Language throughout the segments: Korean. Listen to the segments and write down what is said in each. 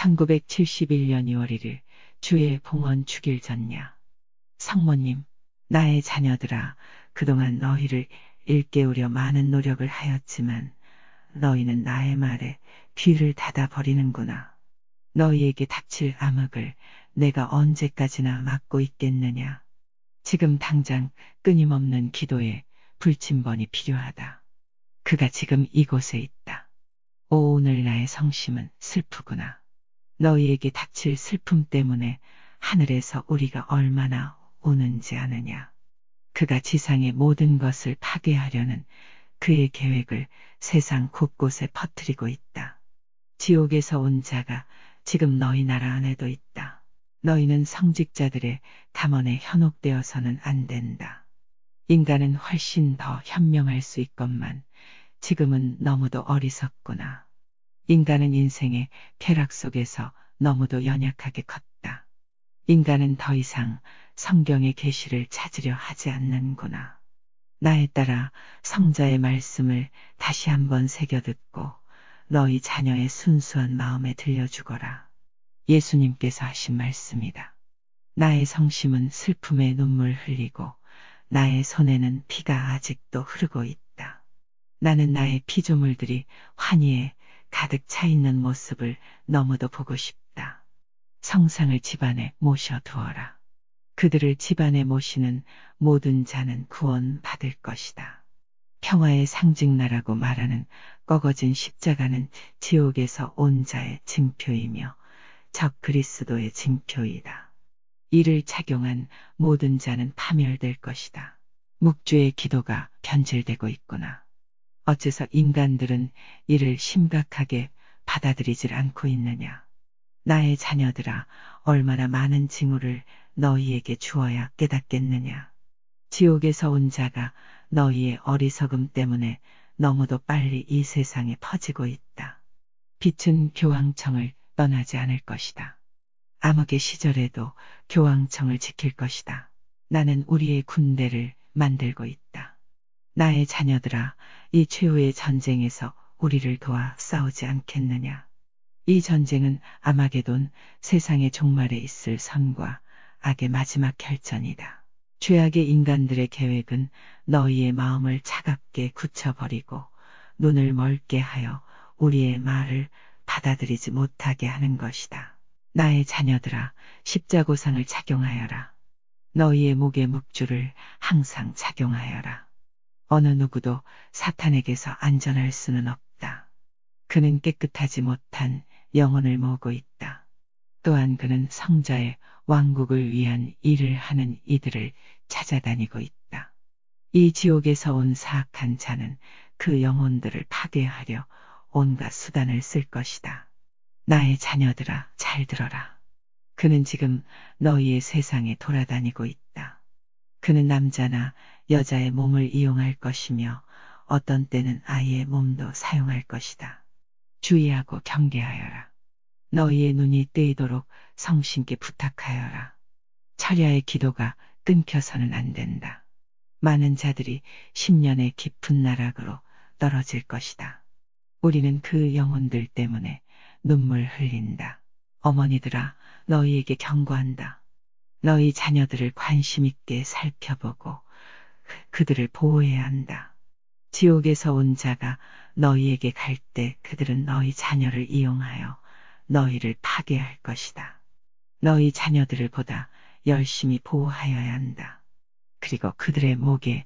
1971년 2월 1일 주의 봉헌 주길 전야. 성모님, 나의 자녀들아, 그동안 너희를 일깨우려 많은 노력을 하였지만 너희는 나의 말에 귀를 닫아 버리는구나. 너희에게 닥칠 암흑을 내가 언제까지나 막고 있겠느냐. 지금 당장 끊임없는 기도에 불침번이 필요하다. 그가 지금 이곳에 있다. 오늘 나의 성심은 슬프구나. 너희에게 닥칠 슬픔 때문에 하늘에서 우리가 얼마나 우는지 아느냐. 그가 지상의 모든 것을 파괴하려는 그의 계획을 세상 곳곳에 퍼뜨리고 있다. 지옥에서 온 자가 지금 너희 나라 안에도 있다. 너희는 성직자들의 감언에 현혹되어서는 안 된다. 인간은 훨씬 더 현명할 수 있건만 지금은 너무도 어리석구나. 인간은 인생의 쾌락 속에서 너무도 연약하게 컸다. 인간은 더 이상 성경의 계시를 찾으려 하지 않는구나. 나에 따라 성자의 말씀을 다시 한번 새겨듣고 너희 자녀의 순수한 마음에 들려주거라. 예수님께서 하신 말씀이다. 나의 성심은 슬픔의 눈물 흘리고 나의 손에는 피가 아직도 흐르고 있다. 나는 나의 피조물들이 환희에 가득 차 있는 모습을 너무도 보고 싶다. 성상을 집안에 모셔두어라. 그들을 집안에 모시는 모든 자는 구원 받을 것이다. 평화의 상징나라고 말하는 꺾어진 십자가는 지옥에서 온 자의 징표이며 적 그리스도의 징표이다. 이를 착용한 모든 자는 파멸될 것이다. 묵주의 기도가 변질되고 있구나. 어째서 인간들은 이를 심각하게 받아들이질 않고 있느냐. 나의 자녀들아, 얼마나 많은 징후를 너희에게 주어야 깨닫겠느냐. 지옥에서 온 자가 너희의 어리석음 때문에 너무도 빨리 이 세상에 퍼지고 있다. 빛은 교황청을 떠나지 않을 것이다. 암흑의 시절에도 교황청을 지킬 것이다. 나는 우리의 군대를 만들고 있다. 나의 자녀들아, 이 최후의 전쟁에서 우리를 도와 싸우지 않겠느냐. 이 전쟁은 아마게돈, 세상의 종말에 있을 선과 악의 마지막 결전이다. 죄악의 인간들의 계획은 너희의 마음을 차갑게 굳혀버리고 눈을 멀게 하여 우리의 말을 받아들이지 못하게 하는 것이다. 나의 자녀들아, 십자고상을 착용하여라. 너희의 목에 묵주를 항상 착용하여라. 어느 누구도 사탄에게서 안전할 수는 없다. 그는 깨끗하지 못한 영혼을 모으고 있다. 또한 그는 성자의 왕국을 위한 일을 하는 이들을 찾아다니고 있다. 이 지옥에서 온 사악한 자는 그 영혼들을 파괴하려 온갖 수단을 쓸 것이다. 나의 자녀들아, 잘 들어라. 그는 지금 너희의 세상에 돌아다니고 있다. 그는 남자나 여자의 몸을 이용할 것이며 어떤 때는 아이의 몸도 사용할 것이다. 주의하고 경계하여라. 너희의 눈이 뜨이도록 성신께 부탁하여라. 철야의 기도가 끊겨서는 안 된다. 많은 자들이 10년의 깊은 나락으로 떨어질 것이다. 우리는 그 영혼들 때문에 눈물 흘린다. 어머니들아, 너희에게 경고한다. 너희 자녀들을 관심 있게 살펴보고 그들을 보호해야 한다. 지옥에서 온 자가 너희에게 갈 때 그들은 너희 자녀를 이용하여 너희를 파괴할 것이다. 너희 자녀들을 보다 열심히 보호하여야 한다. 그리고 그들의 목에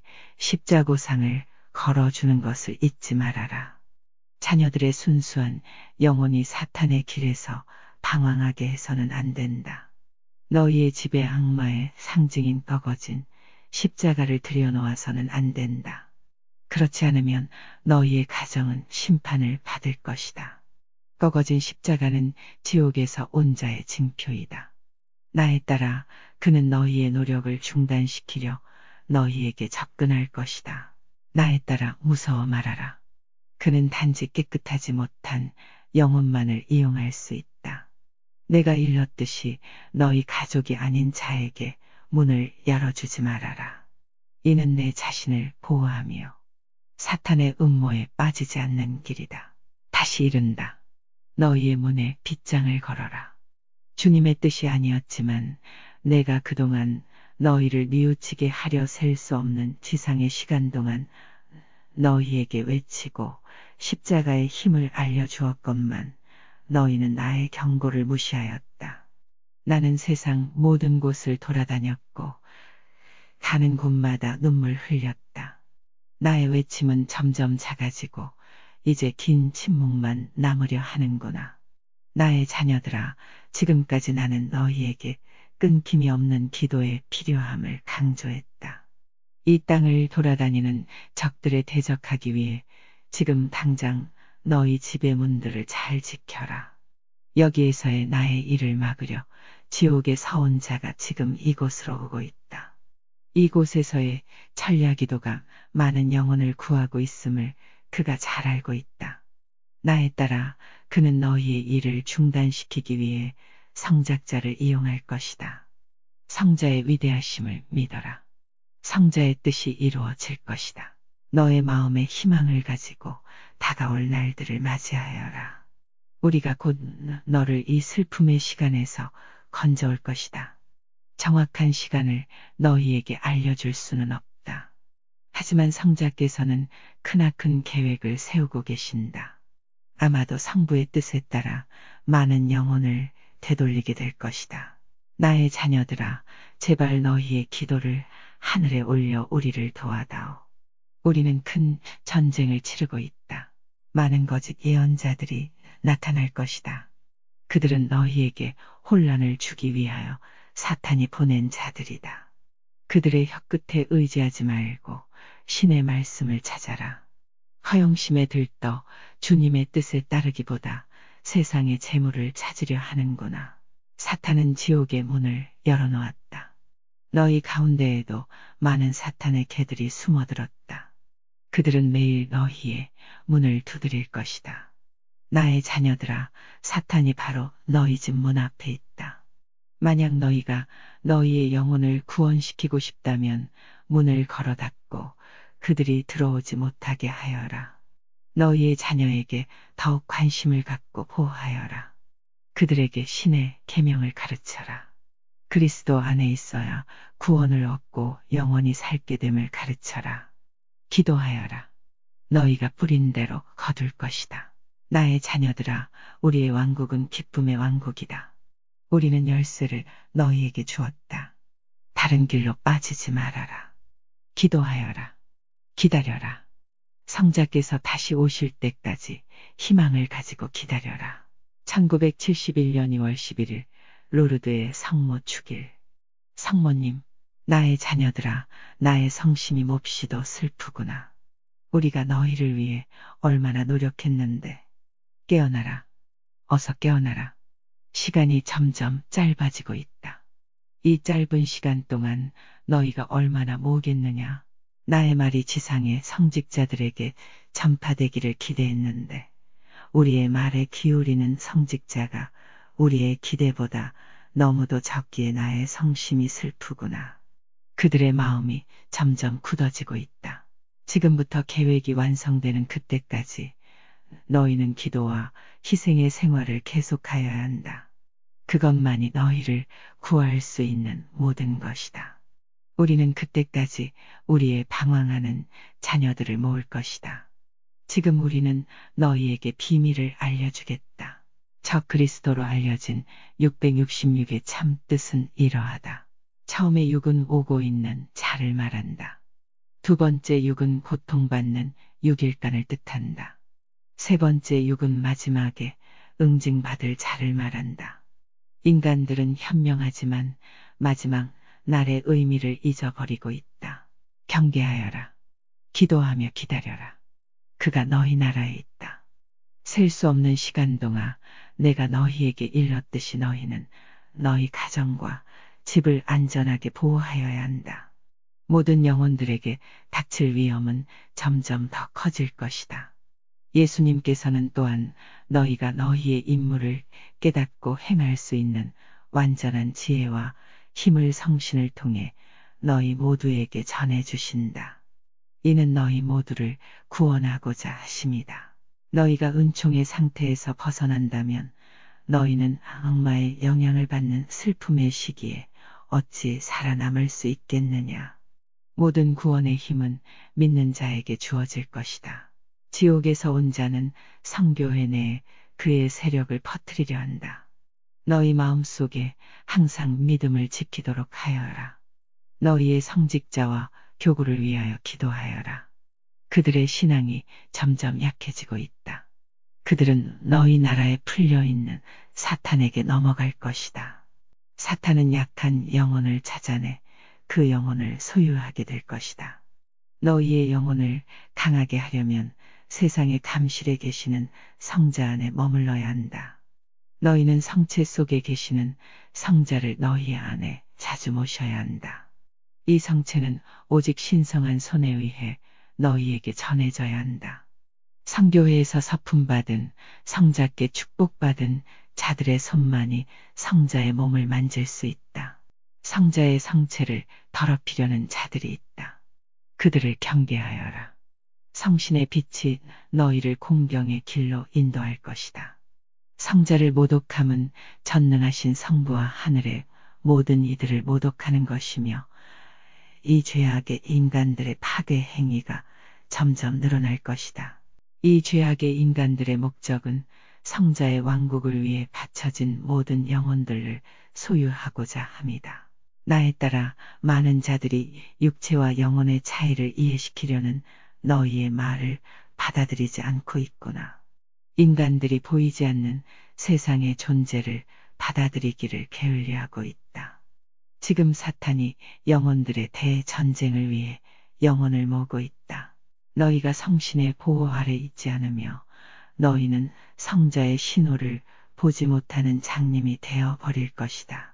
십자고상을 걸어주는 것을 잊지 말아라. 자녀들의 순수한 영혼이 사탄의 길에서 방황하게 해서는 안 된다. 너희의 집에 악마의 상징인 꺾어진 십자가를 들여놓아서는 안 된다. 그렇지 않으면 너희의 가정은 심판을 받을 것이다. 꺾어진 십자가는 지옥에서 온 자의 징표이다. 나에 따라 그는 너희의 노력을 중단시키려 너희에게 접근할 것이다. 나에 따라 무서워 말아라. 그는 단지 깨끗하지 못한 영혼만을 이용할 수 있다. 내가 일렀듯이 너희 가족이 아닌 자에게 문을 열어주지 말아라. 이는 내 자신을 보호하며 사탄의 음모에 빠지지 않는 길이다. 다시 이른다. 너희의 문에 빗장을 걸어라. 주님의 뜻이 아니었지만 내가 그동안 너희를 뉘우치게 하려 셀 수 없는 지상의 시간 동안 너희에게 외치고 십자가의 힘을 알려주었건만 너희는 나의 경고를 무시하였다. 나는 세상 모든 곳을 돌아다녔고 가는 곳마다 눈물 흘렸다. 나의 외침은 점점 작아지고 이제 긴 침묵만 남으려 하는구나. 나의 자녀들아, 지금까지 나는 너희에게 끊김이 없는 기도의 필요함을 강조했다. 이 땅을 돌아다니는 적들에 대적하기 위해 지금 당장 너희 집의 문들을 잘 지켜라. 여기에서의 나의 일을 막으려 지옥의 서원자가 지금 이곳으로 오고 있다. 이곳에서의 천야기도가 많은 영혼을 구하고 있음을 그가 잘 알고 있다. 나에 따라 그는 너희의 일을 중단시키기 위해 성작자를 이용할 것이다. 성자의 위대하심을 믿어라. 성자의 뜻이 이루어질 것이다. 너의 마음에 희망을 가지고 다가올 날들을 맞이하여라. 우리가 곧 너를 이 슬픔의 시간에서 건져올 것이다. 정확한 시간을 너희에게 알려줄 수는 없다. 하지만 성자께서는 크나큰 계획을 세우고 계신다. 아마도 성부의 뜻에 따라 많은 영혼을 되돌리게 될 것이다. 나의 자녀들아, 제발 너희의 기도를 하늘에 올려 우리를 도와다오. 우리는 큰 전쟁을 치르고 있다. 많은 거짓 예언자들이 나타날 것이다. 그들은 너희에게 혼란을 주기 위하여 사탄이 보낸 자들이다. 그들의 혀끝에 의지하지 말고 신의 말씀을 찾아라. 허영심에 들떠 주님의 뜻에 따르기보다 세상의 재물을 찾으려 하는구나. 사탄은 지옥의 문을 열어놓았다. 너희 가운데에도 많은 사탄의 개들이 숨어들었다. 그들은 매일 너희의 문을 두드릴 것이다. 나의 자녀들아, 사탄이 바로 너희 집 문 앞에 있다. 만약 너희가 너희의 영혼을 구원시키고 싶다면 문을 걸어 닫고 그들이 들어오지 못하게 하여라. 너희의 자녀에게 더욱 관심을 갖고 보호하여라. 그들에게 신의 계명을 가르쳐라. 그리스도 안에 있어야 구원을 얻고 영원히 살게 됨을 가르쳐라. 기도하여라. 너희가 뿌린 대로 거둘 것이다. 나의 자녀들아, 우리의 왕국은 기쁨의 왕국이다. 우리는 열쇠를 너희에게 주었다. 다른 길로 빠지지 말아라. 기도하여라. 기다려라. 성자께서 다시 오실 때까지 희망을 가지고 기다려라. 1971년 2월 11일 로르드의 성모 축일. 성모님, 나의 자녀들아, 나의 성심이 몹시도 슬프구나. 우리가 너희를 위해 얼마나 노력했는데. 깨어나라. 어서 깨어나라. 시간이 점점 짧아지고 있다. 이 짧은 시간 동안 너희가 얼마나 모으겠느냐. 나의 말이 지상의 성직자들에게 전파되기를 기대했는데 우리의 말에 기울이는 성직자가 우리의 기대보다 너무도 적기에 나의 성심이 슬프구나. 그들의 마음이 점점 굳어지고 있다. 지금부터 계획이 완성되는 그때까지 너희는 기도와 희생의 생활을 계속하여야 한다. 그것만이 너희를 구할 수 있는 모든 것이다. 우리는 그때까지 우리의 방황하는 자녀들을 모을 것이다. 지금 우리는 너희에게 비밀을 알려주겠다. 저 그리스도로 알려진 666의 참 뜻은 이러하다. 처음에 육은 오고 있는 자를 말한다. 두 번째 육은 고통받는 육일간을 뜻한다. 세 번째 육은 마지막에 응징받을 자를 말한다. 인간들은 현명하지만 마지막 날의 의미를 잊어버리고 있다. 경계하여라. 기도하며 기다려라. 그가 너희 나라에 있다. 셀 수 없는 시간 동안 내가 너희에게 일렀듯이 너희는 너희 가정과 집을 안전하게 보호하여야 한다. 모든 영혼들에게 닥칠 위험은 점점 더 커질 것이다. 예수님께서는 또한 너희가 너희의 임무를 깨닫고 행할 수 있는 완전한 지혜와 힘을 성신을 통해 너희 모두에게 전해주신다. 이는 너희 모두를 구원하고자 하심이다. 너희가 은총의 상태에서 벗어난다면 너희는 악마의 영향을 받는 슬픔의 시기에 어찌 살아남을 수 있겠느냐. 모든 구원의 힘은 믿는 자에게 주어질 것이다. 지옥에서 온 자는 성교회 내에 그의 세력을 퍼뜨리려 한다. 너희 마음속에 항상 믿음을 지키도록 하여라. 너희의 성직자와 교구를 위하여 기도하여라. 그들의 신앙이 점점 약해지고 있다. 그들은 너희 나라에 풀려있는 사탄에게 넘어갈 것이다. 사탄은 약한 영혼을 찾아내 그 영혼을 소유하게 될 것이다. 너희의 영혼을 강하게 하려면 세상의 감실에 계시는 성자 안에 머물러야 한다. 너희는 성체 속에 계시는 성자를 너희 안에 자주 모셔야 한다. 이 성체는 오직 신성한 손에 의해 너희에게 전해져야 한다. 성교회에서 서품받은 성자께 축복받은 자들의 손만이 성자의 몸을 만질 수 있다. 성자의 성체를 더럽히려는 자들이 있다. 그들을 경계하여라. 성신의 빛이 너희를 공경의 길로 인도할 것이다. 성자를 모독함은 전능하신 성부와 하늘의 모든 이들을 모독하는 것이며 이 죄악의 인간들의 파괴 행위가 점점 늘어날 것이다. 이 죄악의 인간들의 목적은 성자의 왕국을 위해 바쳐진 모든 영혼들을 소유하고자 합니다. 나에 따라 많은 자들이 육체와 영혼의 차이를 이해시키려는 너희의 말을 받아들이지 않고 있구나. 인간들이 보이지 않는 세상의 존재를 받아들이기를 게을리하고 있다. 지금 사탄이 영혼들의 대전쟁을 위해 영혼을 모으고 있다. 너희가 성신의 보호 아래 있지 않으며 너희는 성자의 신호를 보지 못하는 장님이 되어 버릴 것이다.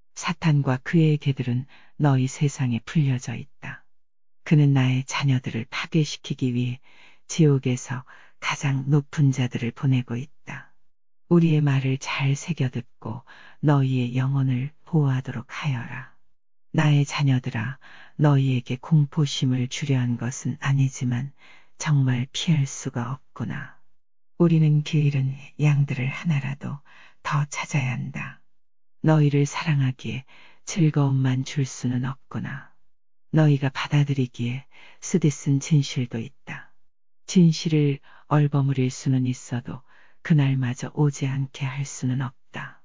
사탄과 그의 개들은 너희 세상에 풀려져 있다. 그는 나의 자녀들을 파괴시키기 위해 지옥에서 가장 높은 자들을 보내고 있다. 우리의 말을 잘 새겨듣고 너희의 영혼을 보호하도록 하여라. 나의 자녀들아, 너희에게 공포심을 주려 한 것은 아니지만 정말 피할 수가 없구나. 우리는 게으른 양들을 하나라도 더 찾아야 한다. 너희를 사랑하기에 즐거움만 줄 수는 없구나. 너희가 받아들이기에 쓰디쓴 진실도 있다. 진실을 얼버무릴 수는 있어도 그날마저 오지 않게 할 수는 없다.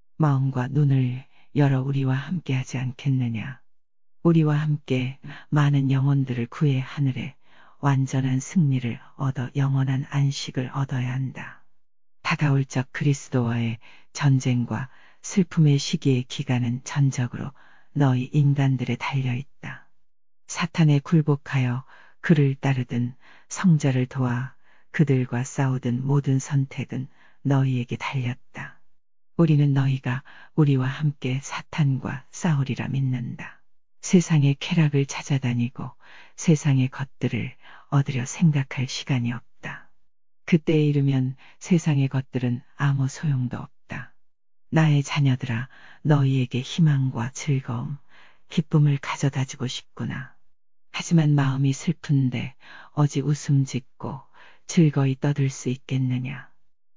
마음과 눈을 열어 우리와 함께 하지 않겠느냐. 우리와 함께 많은 영혼들을 구해 하늘에 완전한 승리를 얻어 영원한 안식을 얻어야 한다. 다가올 적 그리스도와의 전쟁과 슬픔의 시기의 기간은 전적으로 너희 인간들에 달려있다. 사탄에 굴복하여 그를 따르든 성자를 도와 그들과 싸우든 모든 선택은 너희에게 달렸다. 우리는 너희가 우리와 함께 사탄과 싸우리라 믿는다. 세상의 쾌락을 찾아다니고 세상의 것들을 얻으려 생각할 시간이 없다. 그때에 이르면 세상의 것들은 아무 소용도 없다. 나의 자녀들아, 너희에게 희망과 즐거움, 기쁨을 가져다 주고 싶구나. 하지만 마음이 슬픈데 어찌 웃음 짓고 즐거이 떠들 수 있겠느냐.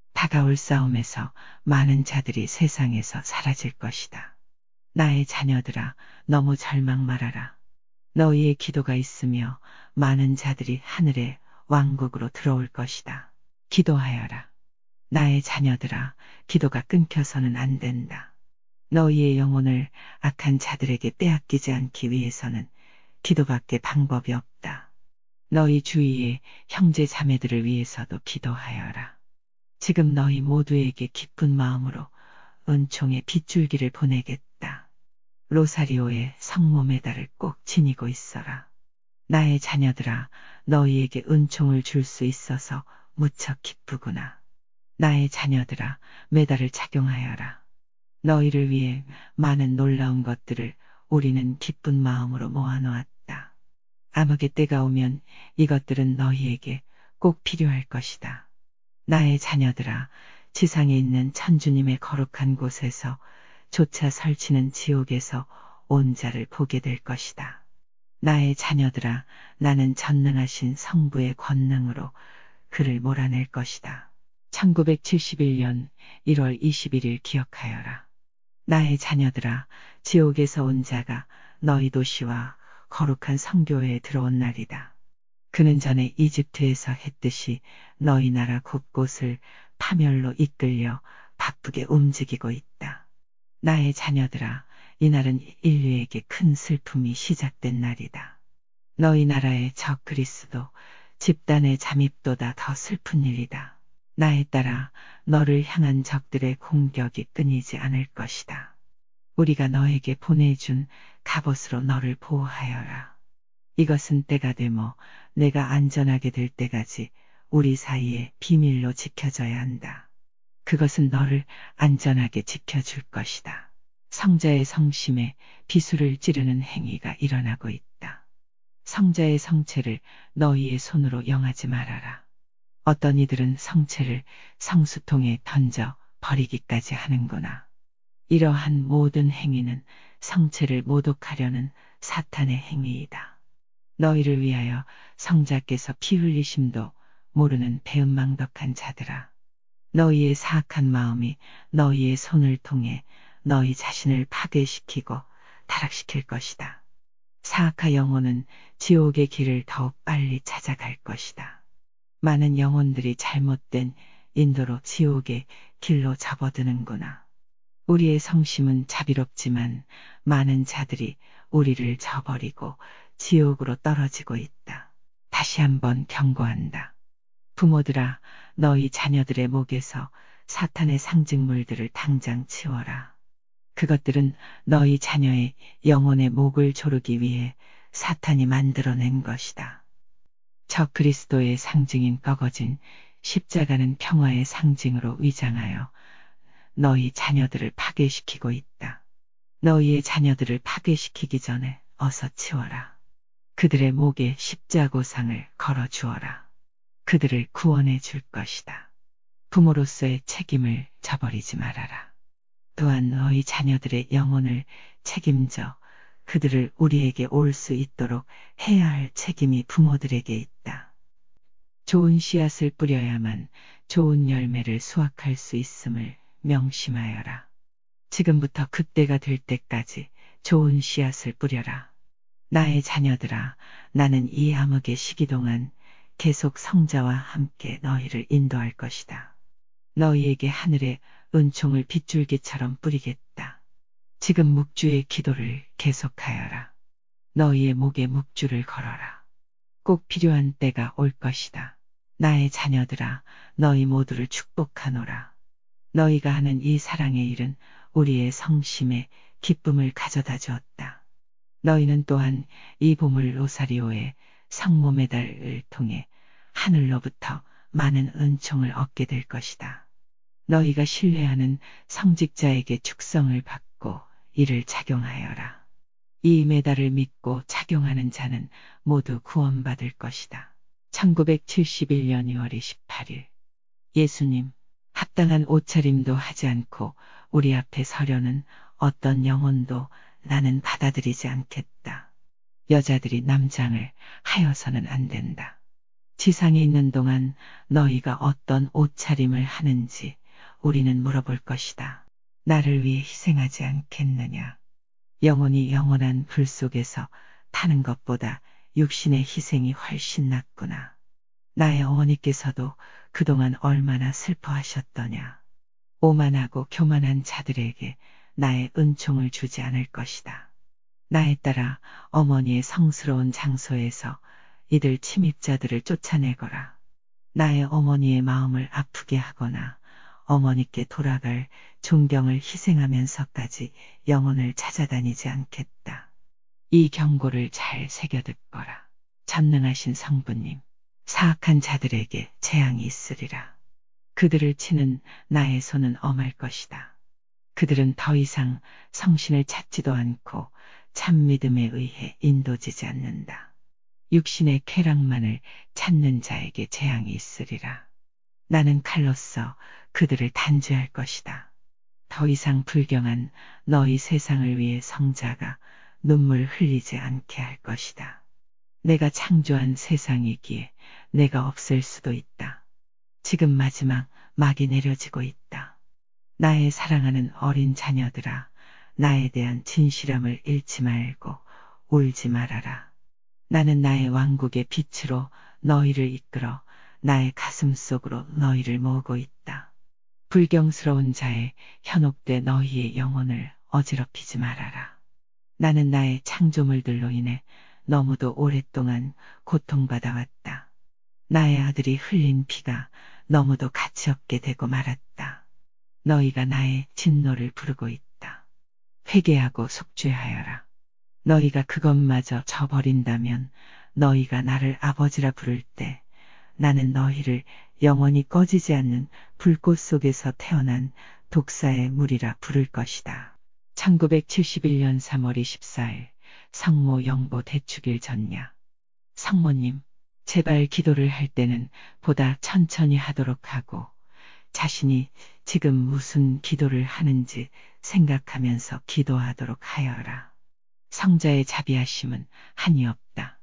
다가올 싸움에서 많은 자들이 세상에서 사라질 것이다. 나의 자녀들아, 너무 절망 말아라. 너희의 기도가 있으며 많은 자들이 하늘의 왕국으로 들어올 것이다. 기도하여라. 나의 자녀들아, 기도가 끊겨서는 안 된다. 너희의 영혼을 악한 자들에게 빼앗기지 않기 위해서는 기도밖에 방법이 없다. 너희 주위의 형제 자매들을 위해서도 기도하여라. 지금 너희 모두에게 기쁜 마음으로 은총의 빗줄기를 보내겠다. 로사리오의 성모 메달을 꼭 지니고 있어라. 나의 자녀들아, 너희에게 은총을 줄 수 있어서 무척 기쁘구나. 나의 자녀들아, 메달을 착용하여라. 너희를 위해 많은 놀라운 것들을 우리는 기쁜 마음으로 모아놓았다. 암흑의 때가 오면 이것들은 너희에게 꼭 필요할 것이다. 나의 자녀들아, 지상에 있는 천주님의 거룩한 곳에서 조차 설치는 지옥에서 온 자를 보게 될 것이다. 나의 자녀들아, 나는 전능하신 성부의 권능으로 그를 몰아낼 것이다. 1971년 1월 21일 기억하여라. 나의 자녀들아, 지옥에서 온 자가 너희 도시와 거룩한 성교회에 들어온 날이다. 그는 전에 이집트에서 했듯이 너희 나라 곳곳을 파멸로 이끌려 바쁘게 움직이고 있다. 나의 자녀들아, 이날은 인류에게 큰 슬픔이 시작된 날이다. 너희 나라의 적 그리스도 집단의 잠입보다 더 슬픈 일이다. 나에 따라 너를 향한 적들의 공격이 끊이지 않을 것이다. 우리가 너에게 보내준 갑옷으로 너를 보호하여라. 이것은 때가 되며 내가 안전하게 될 때까지 우리 사이에 비밀로 지켜져야 한다. 그것은 너를 안전하게 지켜줄 것이다. 성자의 성심에 비수를 찌르는 행위가 일어나고 있다. 성자의 성체를 너희의 손으로 영하지 말아라. 어떤 이들은 성체를 성수통에 던져 버리기까지 하는구나. 이러한 모든 행위는 성체를 모독하려는 사탄의 행위이다. 너희를 위하여 성자께서 피 흘리심도 모르는 배은망덕한 자들아. 너희의 사악한 마음이 너희의 손을 통해 너희 자신을 파괴시키고 타락시킬 것이다. 사악한 영혼은 지옥의 길을 더욱 빨리 찾아갈 것이다. 많은 영혼들이 잘못된 인도로 지옥의 길로 접어드는구나. 우리의 성심은 자비롭지만 많은 자들이 우리를 저버리고 지옥으로 떨어지고 있다. 다시 한번 경고한다. 부모들아, 너희 자녀들의 목에서 사탄의 상징물들을 당장 치워라. 그것들은 너희 자녀의 영혼의 목을 조르기 위해 사탄이 만들어낸 것이다. 적 그리스도의 상징인 꺾어진 십자가는 평화의 상징으로 위장하여 너희 자녀들을 파괴시키고 있다. 너희의 자녀들을 파괴시키기 전에 어서 치워라. 그들의 목에 십자고상을 걸어 주어라. 그들을 구원해 줄 것이다. 부모로서의 책임을 저버리지 말아라. 또한 너희 자녀들의 영혼을 책임져 그들을 우리에게 올 수 있도록 해야 할 책임이 부모들에게 있다. 좋은 씨앗을 뿌려야만 좋은 열매를 수확할 수 있음을 명심하여라. 지금부터 그때가 될 때까지 좋은 씨앗을 뿌려라. 나의 자녀들아, 나는 이 암흑의 시기 동안 계속 성자와 함께 너희를 인도할 것이다. 너희에게 하늘의 은총을 빗줄기처럼 뿌리겠다. 지금 묵주의 기도를 계속하여라. 너희의 목에 묵주를 걸어라. 꼭 필요한 때가 올 것이다. 나의 자녀들아, 너희 모두를 축복하노라. 너희가 하는 이 사랑의 일은 우리의 성심에 기쁨을 가져다 주었다. 너희는 또한 이 보물 로사리오의 성모 메달을 통해 하늘로부터 많은 은총을 얻게 될 것이다. 너희가 신뢰하는 성직자에게 축성을 받고 이를 착용하여라. 이 메달을 믿고 착용하는 자는 모두 구원받을 것이다. 1971년 2월 28일 예수님, 합당한 옷차림도 하지 않고 우리 앞에 서려는 어떤 영혼도 나는 받아들이지 않겠다. 여자들이 남장을 하여서는 안 된다. 지상에 있는 동안 너희가 어떤 옷차림을 하는지 우리는 물어볼 것이다. 나를 위해 희생하지 않겠느냐. 영혼이 영원한 불 속에서 타는 것보다 육신의 희생이 훨씬 낫구나. 나의 어머니께서도 그동안 얼마나 슬퍼하셨더냐. 오만하고 교만한 자들에게 나의 은총을 주지 않을 것이다. 나에 따라 어머니의 성스러운 장소에서 이들 침입자들을 쫓아내거라. 나의 어머니의 마음을 아프게 하거나 어머니께 돌아갈 존경을 희생하면서까지 영혼을 찾아다니지 않겠다. 이 경고를 잘 새겨듣거라. 전능하신 성부님, 사악한 자들에게 재앙이 있으리라. 그들을 치는 나의 손은 엄할 것이다. 그들은 더 이상 성신을 찾지도 않고 참 믿음에 의해 인도지지 않는다. 육신의 쾌락만을 찾는 자에게 재앙이 있으리라. 나는 칼로서 그들을 단죄할 것이다. 더 이상 불경한 너희 세상을 위해 성자가 눈물 흘리지 않게 할 것이다. 내가 창조한 세상이기에 내가 없앨 수도 있다. 지금 마지막 막이 내려지고 있다. 나의 사랑하는 어린 자녀들아, 나에 대한 진실함을 잃지 말고 울지 말아라. 나는 나의 왕국의 빛으로 너희를 이끌어 나의 가슴 속으로 너희를 모으고 있다. 불경스러운 자의 현혹돼 너희의 영혼을 어지럽히지 말아라. 나는 나의 창조물들로 인해 너무도 오랫동안 고통받아왔다. 나의 아들이 흘린 피가 너무도 가치없게 되고 말았다. 너희가 나의 진노를 부르고 있다. 회개하고 속죄하여라. 너희가 그것마저 저버린다면 너희가 나를 아버지라 부를 때 나는 너희를 영원히 꺼지지 않는 불꽃 속에서 태어난 독사의 물이라 부를 것이다. 1971년 3월 24일 성모 영보 대축일 전야. 성모님, 제발 기도를 할 때는 보다 천천히 하도록 하고 자신이 지금 무슨 기도를 하는지 생각하면서 기도하도록 하여라. 성자의 자비하심은 한이 없다.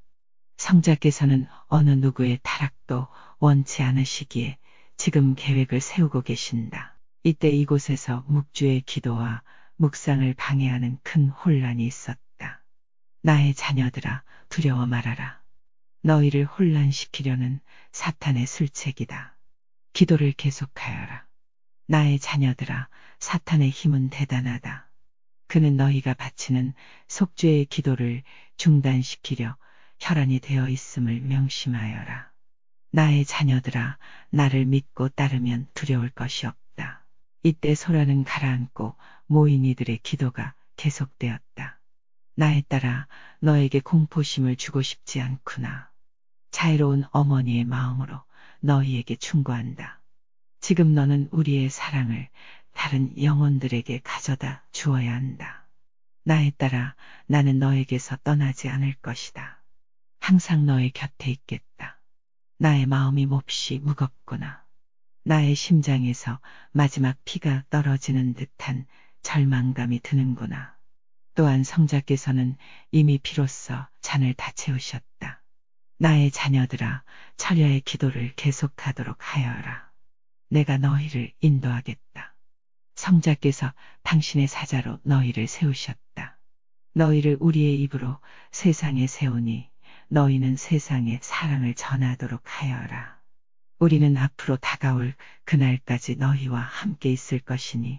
성자께서는 어느 누구의 타락도 원치 않으시기에 지금 계획을 세우고 계신다. 이때 이곳에서 묵주의 기도와 묵상을 방해하는 큰 혼란이 있었다. 나의 자녀들아, 두려워 말아라. 너희를 혼란시키려는 사탄의 술책이다. 기도를 계속하여라. 나의 자녀들아, 사탄의 힘은 대단하다. 그는 너희가 바치는 속죄의 기도를 중단시키려 혈안이 되어 있음을 명심하여라. 나의 자녀들아, 나를 믿고 따르면 두려울 것이 없다. 이때 소라는 가라앉고 모인 이들의 기도가 계속되었다. 나의 딸아, 너에게 공포심을 주고 싶지 않구나. 자애로운 어머니의 마음으로 너희에게 충고한다. 지금 너는 우리의 사랑을 다른 영혼들에게 가져다 주어야 한다. 나의 딸아, 나는 너에게서 떠나지 않을 것이다. 항상 너의 곁에 있겠다. 나의 마음이 몹시 무겁구나. 나의 심장에서 마지막 피가 떨어지는 듯한 절망감이 드는구나. 또한 성자께서는 이미 피로써 잔을 다 채우셨다. 나의 자녀들아, 철야의 기도를 계속하도록 하여라. 내가 너희를 인도하겠다. 성자께서 당신의 사자로 너희를 세우셨다. 너희를 우리의 입으로 세상에 세우니 너희는 세상에 사랑을 전하도록 하여라. 우리는 앞으로 다가올 그날까지 너희와 함께 있을 것이니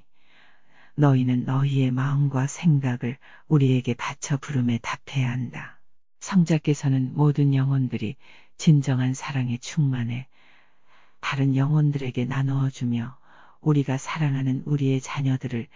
너희는 너희의 마음과 생각을 우리에게 바쳐 부름에 답해야 한다. 성자께서는 모든 영혼들이 진정한 사랑에 충만해 다른 영혼들에게 나누어주며 우리가 사랑하는 우리의 자녀들을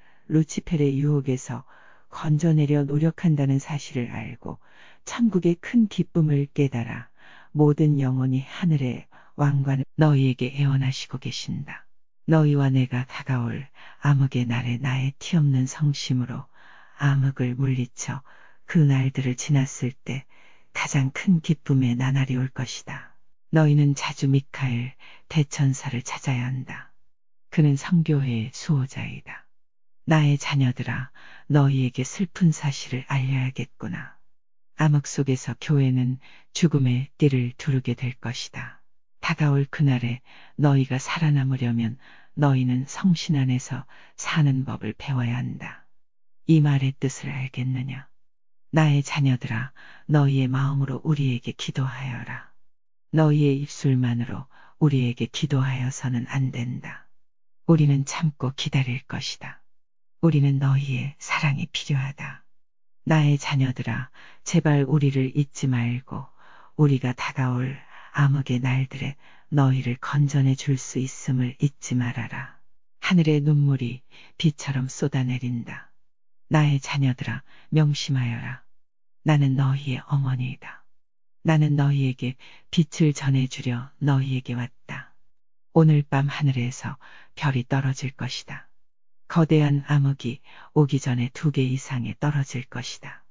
루치펠의 유혹에서 건져내려 노력한다는 사실을 알고 천국의 큰 기쁨을 깨달아 모든 영혼이 하늘의 왕관을 너희에게 애원하시고 계신다. 너희와 내가 다가올 암흑의 날에 나의 티없는 성심으로 암흑을 물리쳐 그 날들을 지났을 때 가장 큰 기쁨의 나날이 올 것이다. 너희는 자주 미카엘 대천사를 찾아야 한다. 그는 성교회의 수호자이다. 나의 자녀들아, 너희에게 슬픈 사실을 알려야겠구나. 암흑 속에서 교회는 죽음의 띠를 두르게 될 것이다. 다가올 그날에 너희가 살아남으려면 너희는 성신 안에서 사는 법을 배워야 한다. 이 말의 뜻을 알겠느냐? 나의 자녀들아, 너희의 마음으로 우리에게 기도하여라. 너희의 입술만으로 우리에게 기도하여서는 안 된다. 우리는 참고 기다릴 것이다. 우리는 너희의 사랑이 필요하다. 나의 자녀들아, 제발 우리를 잊지 말고 우리가 다가올 암흑의 날들에 너희를 건져내 줄 수 있음을 잊지 말아라. 하늘의 눈물이 비처럼 쏟아내린다. 나의 자녀들아, 명심하여라. 나는 너희의 어머니이다. 나는 너희에게 빛을 전해주려 너희에게 왔다. 오늘 밤 하늘에서 별이 떨어질 것이다. 거대한 암흑이 오기 전에 2개 이상에 떨어질 것이다.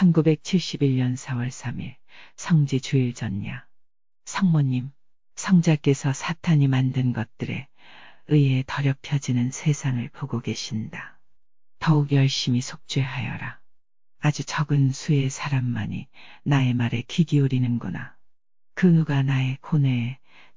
1971년 4월 3일 성지 주일 전야. 성모님, 성자께서 사탄이 만든 것들에 의해 더럽혀지는 세상을 보고 계신다. 더욱 열심히 속죄하여라. 아주 적은 수의 사람만이 나의 말에 귀 기울이는구나. 그 누가 나의 고뇌에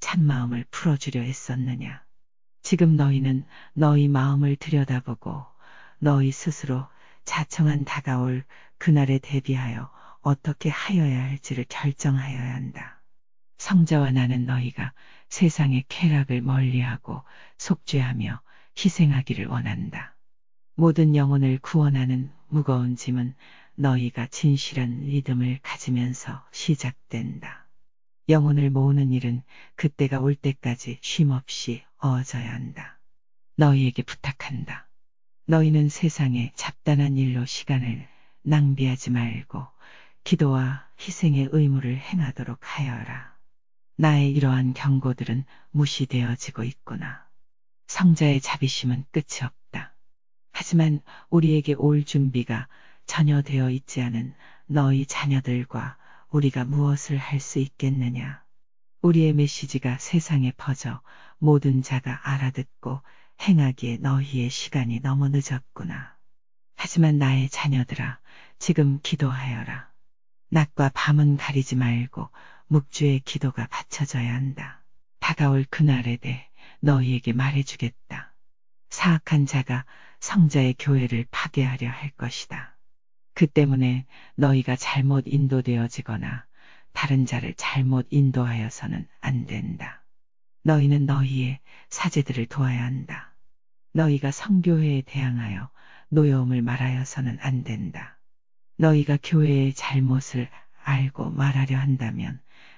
참마음을 풀어주려 했었느냐. 지금 너희는 너희 마음을 들여다보고 너희 스스로 자청한 다가올 그날에 대비하여 어떻게 하여야 할지를 결정하여야 한다. 성자와 나는 너희가 세상의 쾌락을 멀리하고 속죄하며 희생하기를 원한다. 모든 영혼을 구원하는 무거운 짐은 너희가 진실한 믿음을 가지면서 시작된다. 영혼을 모으는 일은 그때가 올 때까지 쉼없이 어어져야 한다. 너희에게 부탁한다. 너희는 세상의 잡단한 일로 시간을 낭비하지 말고 기도와 희생의 의무를 행하도록 하여라. 나의 이러한 경고들은 무시되어지고 있구나. 성자의 자비심은 끝이 없다. 하지만 우리에게 올 준비가 전혀 되어 있지 않은 너희 자녀들과 우리가 무엇을 할 수 있겠느냐. 우리의 메시지가 세상에 퍼져 모든 자가 알아듣고 행하기에 너희의 시간이 너무 늦었구나. 하지만 나의 자녀들아, 지금 기도하여라. 낮과 밤은 가리지 말고 묵주의 기도가 바쳐져야 한다. 다가올 그날에 대해 너희에게 말해주겠다. 사악한 자가 성자의 교회를 파괴하려 할 것이다. 그 때문에 너희가 잘못 인도되어지거나 다른 자를 잘못 인도하여서는 안 된다. 너희는 너희의 사제들을 도와야 한다. 너희가 성교회에 대항하여 노여움을 말하여서는 안 된다. 너희가 교회의 잘못을 알고 말하려 한다면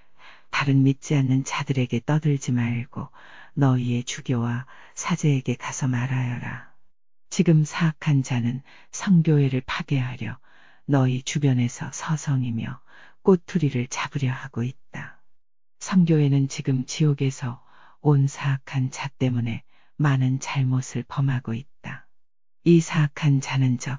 다른 믿지 않는 자들에게 떠들지 말고 너희의 주교와 사제에게 가서 말하여라. 지금 사악한 자는 성교회를 파괴하려 너희 주변에서 서성이며 꼬투리를 잡으려 하고 있다. 성교회는 지금 지옥에서 온 사악한 자 때문에 많은 잘못을 범하고 있다. 이 사악한 자는 적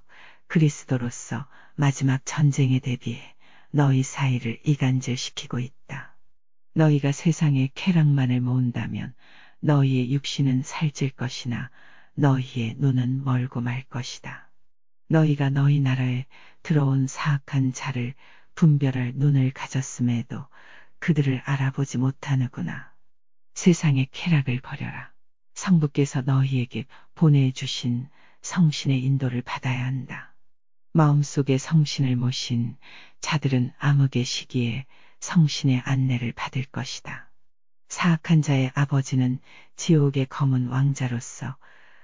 그리스도로서 마지막 전쟁에 대비해 너희 사이를 이간질시키고 있다. 너희가 세상의 쾌락만을 모은다면 너희의 육신은 살찔 것이나 너희의 눈은 멀고 말 것이다. 너희가 너희 나라에 들어온 사악한 자를 분별할 눈을 가졌음에도 그들을 알아보지 못하는구나. 세상의 쾌락을 버려라. 성부께서 너희에게 보내주신 성신의 인도를 받아야 한다. 마음속에 성신을 모신 자들은 암흑의 시기에 성신의 안내를 받을 것이다. 사악한 자의 아버지는 지옥의 검은 왕자로서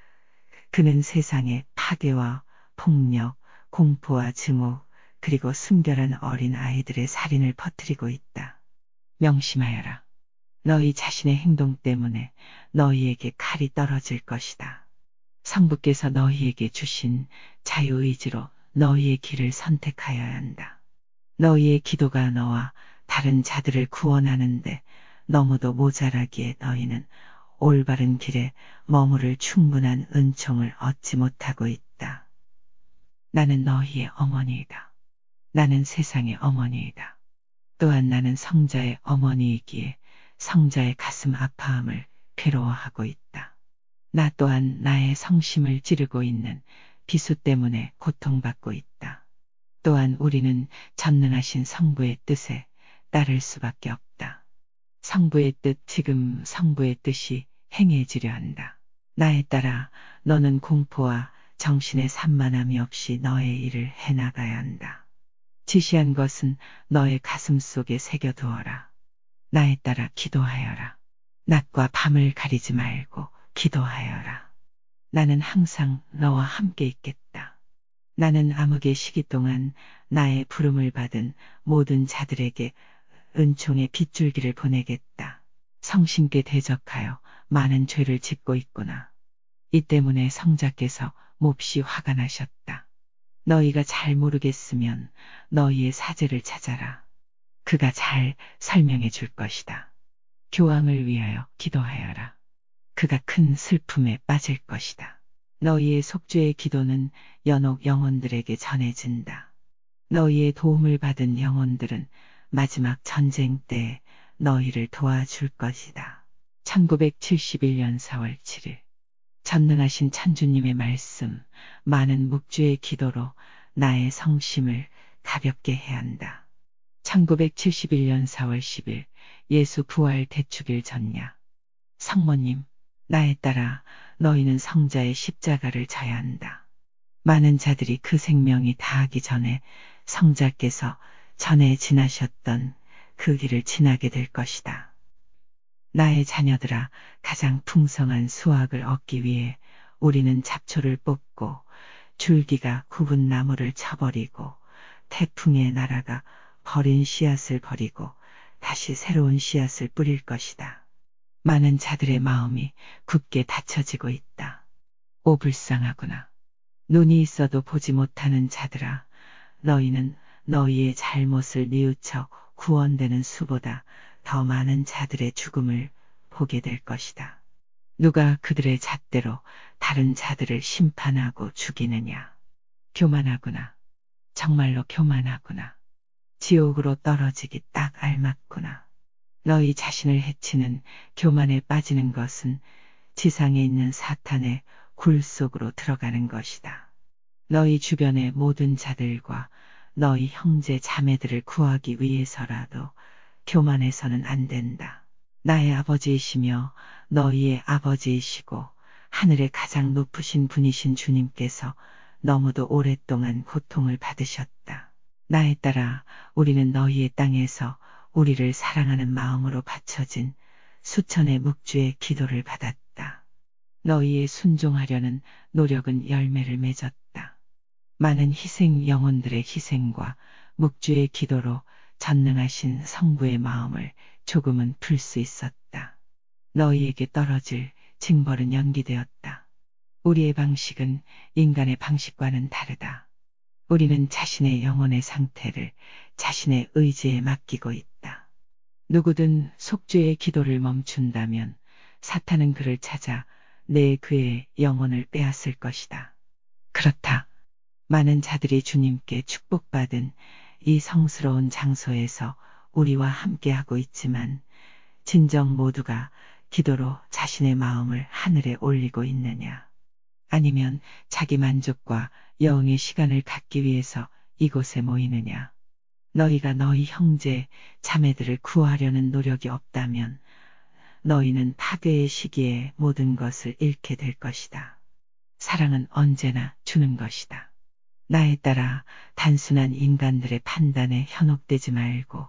그는 세상의 파괴와 폭력, 공포와 증오, 그리고 순결한 어린 아이들의 살인을 퍼뜨리고 있다. 명심하여라. 너희 자신의 행동 때문에 너희에게 칼이 떨어질 것이다. 성부께서 너희에게 주신 자유의지로 너희의 길을 선택하여야 한다. 너희의 기도가 너와 다른 자들을 구원하는데 너무도 모자라기에 너희는 올바른 길에 머무를 충분한 은총을 얻지 못하고 있다. 나는 너희의 어머니이다. 나는 세상의 어머니이다. 또한 나는 성자의 어머니이기에 성자의 가슴 아파함을 괴로워하고 있다. 나 또한 나의 성심을 찌르고 있는 비수 때문에 고통받고 있다. 또한 우리는 전능하신 성부의 뜻에 따를 수밖에 없다. 성부의 뜻, 지금 성부의 뜻이 행해지려 한다. 나에 따라 너는 공포와 정신의 산만함이 없이 너의 일을 해나가야 한다. 지시한 것은 너의 가슴 속에 새겨두어라. 나에 따라 기도하여라. 낮과 밤을 가리지 말고 기도하여라. 나는 항상 너와 함께 있겠다. 나는 암흑의 시기 동안 나의 부름을 받은 모든 자들에게 은총의 빗줄기를 보내겠다. 성신께 대적하여 많은 죄를 짓고 있구나. 이 때문에 성자께서 몹시 화가 나셨다. 너희가 잘 모르겠으면 너희의 사제를 찾아라. 그가 잘 설명해 줄 것이다. 교황을 위하여 기도하여라. 그가 큰 슬픔에 빠질 것이다. 너희의 속죄의 기도는 연옥 영혼들에게 전해진다. 너희의 도움을 받은 영혼들은 마지막 전쟁 때 너희를 도와줄 것이다. 1971년 4월 7일 전능하신 천주님의 말씀, 많은 묵주의 기도로 나의 성심을 가볍게 해야 한다. 1971년 4월 10일 예수 부활 대축일 전야. 성모님, 나에 따라 너희는 성자의 십자가를 져야 한다. 많은 자들이 그 생명이 다하기 전에 성자께서 전에 지나셨던 그 길을 지나게 될 것이다. 나의 자녀들아, 가장 풍성한 수확을 얻기 위해 우리는 잡초를 뽑고 줄기가 굵은 나무를 쳐버리고 태풍에 날아가 버린 씨앗을 버리고 다시 새로운 씨앗을 뿌릴 것이다. 많은 자들의 마음이 굳게 닫혀지고 있다. 오 불쌍하구나. 눈이 있어도 보지 못하는 자들아, 너희는 너희의 잘못을 뉘우쳐 구원되는 수보다 더 많은 자들의 죽음을 보게 될 것이다. 누가 그들의 잣대로 다른 자들을 심판하고 죽이느냐. 교만하구나. 정말로 교만하구나. 지옥으로 떨어지기 딱 알맞구나. 너희 자신을 해치는 교만에 빠지는 것은 지상에 있는 사탄의 굴 속으로 들어가는 것이다. 너희 주변의 모든 자들과 너희 형제 자매들을 구하기 위해서라도 교만해서는 안 된다. 나의 아버지이시며 너희의 아버지이시고 하늘의 가장 높으신 분이신 주님께서 너무도 오랫동안 고통을 받으셨다. 나에 따라 우리는 너희의 땅에서 우리를 사랑하는 마음으로 바쳐진 수천의 묵주의 기도를 받았다. 너희의 순종하려는 노력은 열매를 맺었다. 많은 희생 영혼들의 희생과 묵주의 기도로 전능하신 성부의 마음을 조금은 풀 수 있었다. 너희에게 떨어질 징벌은 연기되었다. 우리의 방식은 인간의 방식과는 다르다. 우리는 자신의 영혼의 상태를 자신의 의지에 맡기고 있다. 누구든 속죄의 기도를 멈춘다면 사탄은 그를 찾아 그의 영혼을 빼앗을 것이다. 그렇다. 많은 자들이 주님께 축복받은 이 성스러운 장소에서 우리와 함께하고 있지만 진정 모두가 기도로 자신의 마음을 하늘에 올리고 있느냐. 아니면 자기 만족과 여흥의 시간을 갖기 위해서 이곳에 모이느냐. 너희가 너희 형제, 자매들을 구하려는 노력이 없다면 너희는 파괴의 시기에 모든 것을 잃게 될 것이다. 사랑은 언제나 주는 것이다. 나에 따라 단순한 인간들의 판단에 현혹되지 말고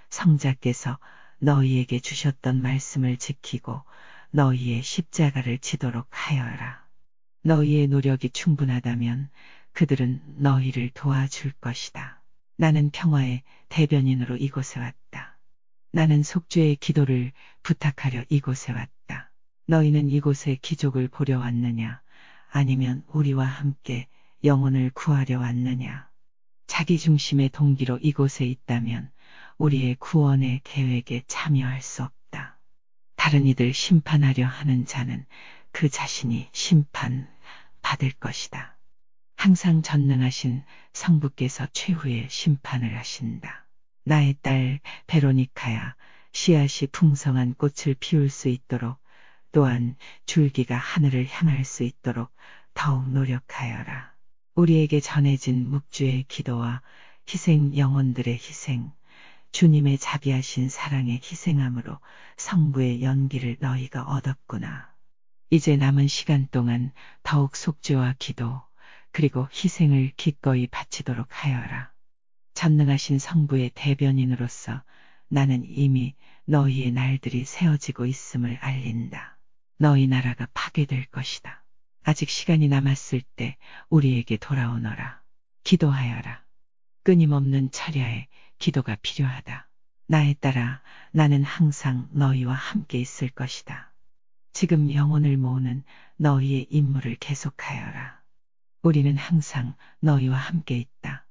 성자께서 너희에게 주셨던 말씀을 지키고 너희의 십자가를 지도록 하여라. 너희의 노력이 충분하다면 그들은 너희를 도와줄 것이다. 나는 평화의 대변인으로 이곳에 왔다. 나는 속죄의 기도를 부탁하려 이곳에 왔다. 너희는 이곳에 기적을 보려 왔느냐? 아니면 우리와 함께 영혼을 구하려 왔느냐? 자기 중심의 동기로 이곳에 있다면 우리의 구원의 계획에 참여할 수 없다. 다른 이들 심판하려 하는 자는 그 자신이 심판받을 것이다. 항상 전능하신 성부께서 최후의 심판을 하신다. 나의 딸 베로니카야, 씨앗이 풍성한 꽃을 피울 수 있도록 또한 줄기가 하늘을 향할 수 있도록 더욱 노력하여라. 우리에게 전해진 묵주의 기도와 희생 영혼들의 희생, 주님의 자비하신 사랑의 희생함으로 성부의 연기를 너희가 얻었구나. 이제 남은 시간 동안 더욱 속죄와 기도, 그리고 희생을 기꺼이 바치도록 하여라. 전능하신 성부의 대변인으로서 나는 이미 너희의 날들이 세워지고 있음을 알린다. 너희 나라가 파괴될 것이다. 아직 시간이 남았을 때 우리에게 돌아오너라. 기도하여라. 끊임없는 철야에 기도가 필요하다. 나에 따라 나는 항상 너희와 함께 있을 것이다. 지금 영혼을 모으는 너희의 임무를 계속하여라. 우리는 항상 너희와 함께 있다.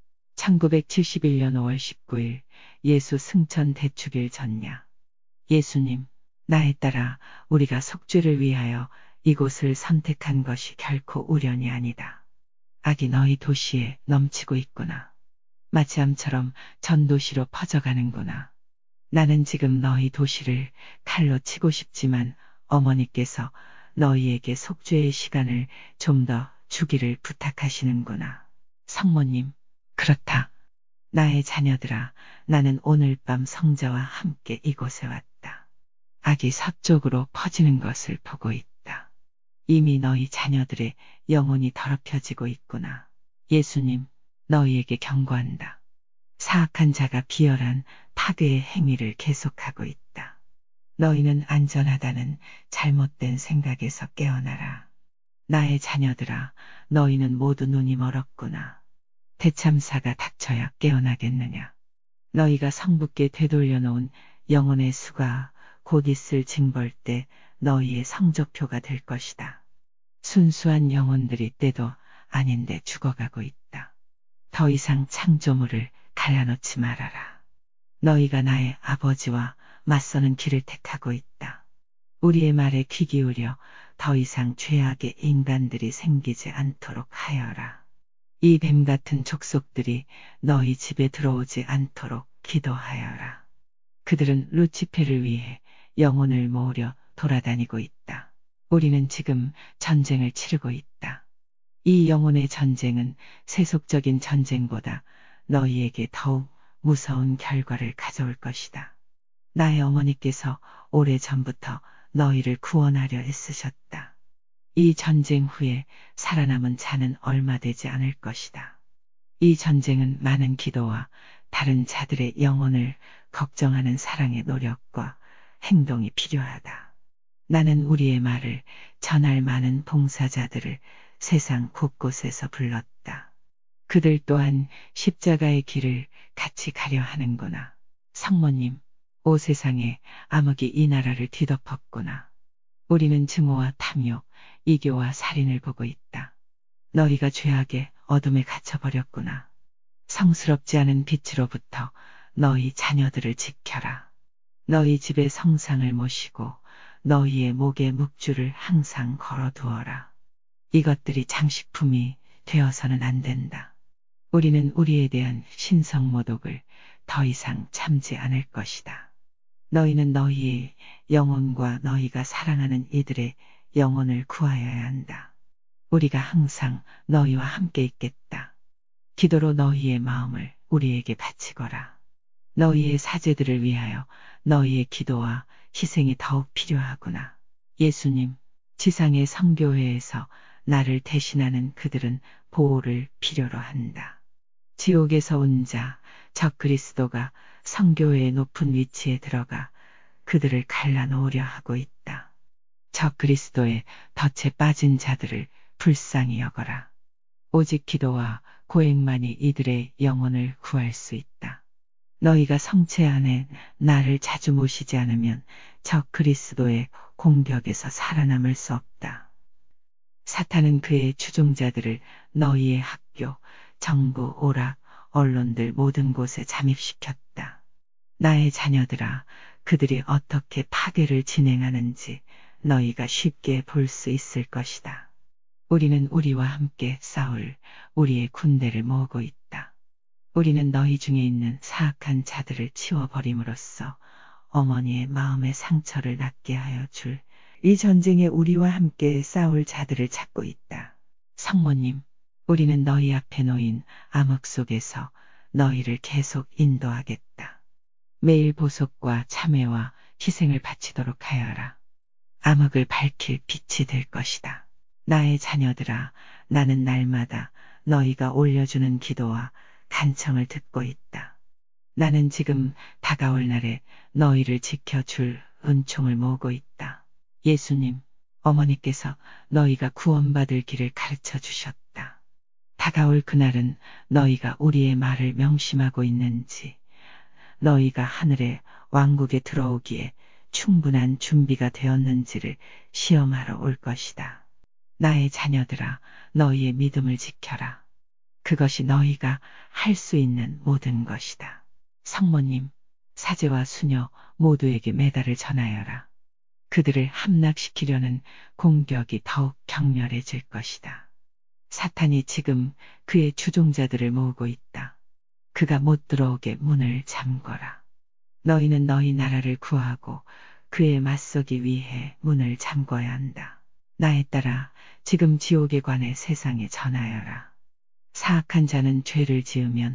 1971년 5월 19일 예수 승천 대축일 전야. 예수님, 나에 따라 우리가 속죄를 위하여 이곳을 선택한 것이 결코 우연이 아니다. 악이 너희 도시에 넘치고 있구나. 마치 암처럼 전 도시로 퍼져가는구나. 나는 지금 너희 도시를 칼로 치고 싶지만 어머니께서 너희에게 속죄의 시간을 좀 더 주기를 부탁하시는구나. 성모님, 그렇다. 나의 자녀들아, 나는 오늘 밤 성자와 함께 이곳에 왔다. 악이 서쪽으로 퍼지는 것을 보고 있다. 이미 너희 자녀들의 영혼이 더럽혀지고 있구나. 예수님, 너희에게 경고한다. 사악한 자가 비열한 파괴의 행위를 계속하고 있다. 너희는 안전하다는 잘못된 생각에서 깨어나라. 나의 자녀들아, 너희는 모두 눈이 멀었구나. 대참사가 닥쳐야 깨어나겠느냐. 너희가 성부께 되돌려 놓은 영혼의 수가 곧 있을 징벌 때 너희의 성적표가 될 것이다. 순수한 영혼들이 때도 아닌데 죽어가고 있다. 더 이상 창조물을 갈라놓지 말아라. 너희가 나의 아버지와 맞서는 길을 택하고 있다. 우리의 말에 귀 기울여 더 이상 죄악의 인간들이 생기지 않도록 하여라. 이 뱀 같은 족속들이 너희 집에 들어오지 않도록 기도하여라. 그들은 루치페를 위해 영혼을 모으려 돌아다니고 있다. 우리는 지금 전쟁을 치르고 있다. 이 영혼의 전쟁은 세속적인 전쟁보다 너희에게 더욱 무서운 결과를 가져올 것이다. 나의 어머니께서 오래전부터 너희를 구원하려 애쓰셨다. 이 전쟁 후에 살아남은 자는 얼마 되지 않을 것이다. 이 전쟁은 많은 기도와 다른 자들의 영혼을 걱정하는 사랑의 노력과 행동이 필요하다. 나는 우리의 말을 전할 많은 봉사자들을 세상 곳곳에서 불렀다. 그들 또한 십자가의 길을 같이 가려 하는구나. 성모님, 오 세상에 암흑이 이 나라를 뒤덮었구나. 우리는 증오와 탐욕, 이교와 살인을 보고 있다. 너희가 죄악의 어둠에 갇혀버렸구나. 성스럽지 않은 빛으로부터 너희 자녀들을 지켜라. 너희 집에 성상을 모시고 너희의 목에 묵주를 항상 걸어두어라. 이것들이 장식품이 되어서는 안 된다. 우리는 우리에 대한 신성모독을 더 이상 참지 않을 것이다. 너희는 너희의 영혼과 너희가 사랑하는 이들의 영혼을 구하여야 한다. 우리가 항상 너희와 함께 있겠다. 기도로 너희의 마음을 우리에게 바치거라. 너희의 사제들을 위하여 너희의 기도와 희생이 더욱 필요하구나. 예수님, 지상의 성교회에서 나를 대신하는 그들은 보호를 필요로 한다. 지옥에서 온 자, 적그리스도가 성교회의 높은 위치에 들어가 그들을 갈라놓으려 하고 있다. 적그리스도의 덫에 빠진 자들을 불쌍히 여거라. 오직 기도와 고행만이 이들의 영혼을 구할 수 있다. 너희가 성체 안에 나를 자주 모시지 않으면 적그리스도의 공격에서 살아남을 수 없다. 사탄은 그의 추종자들을 너희의 학교, 정부, 오락, 언론들 모든 곳에 잠입시켰다. 나의 자녀들아, 그들이 어떻게 파괴를 진행하는지 너희가 쉽게 볼 수 있을 것이다. 우리는 우리와 함께 싸울 우리의 군대를 모으고 있다. 우리는 너희 중에 있는 사악한 자들을 치워버림으로써 어머니의 마음의 상처를 낫게 하여 줄 이 전쟁에 우리와 함께 싸울 자들을 찾고 있다. 성모님, 우리는 너희 앞에 놓인 암흑 속에서 너희를 계속 인도하겠다. 매일 보속과 참회와 희생을 바치도록 하여라. 암흑을 밝힐 빛이 될 것이다. 나의 자녀들아, 나는 날마다 너희가 올려주는 기도와 간청을 듣고 있다. 나는 지금 다가올 날에 너희를 지켜줄 은총을 모으고 있다. 예수님, 어머니께서 너희가 구원받을 길을 가르쳐 주셨다. 다가올 그날은 너희가 우리의 말을 명심하고 있는지, 너희가 하늘의 왕국에 들어오기에 충분한 준비가 되었는지를 시험하러 올 것이다. 나의 자녀들아, 너희의 믿음을 지켜라. 그것이 너희가 할 수 있는 모든 것이다. 성모님, 사제와 수녀 모두에게 메달을 전하여라. 그들을 함락시키려는 공격이 더욱 격렬해질 것이다. 사탄이 지금 그의 추종자들을 모으고 있다. 그가 못 들어오게 문을 잠궈라. 너희는 너희 나라를 구하고 그에 맞서기 위해 문을 잠궈야 한다. 나에 따라 지금 지옥에 관해 세상에 전하여라. 사악한 자는 죄를 지으면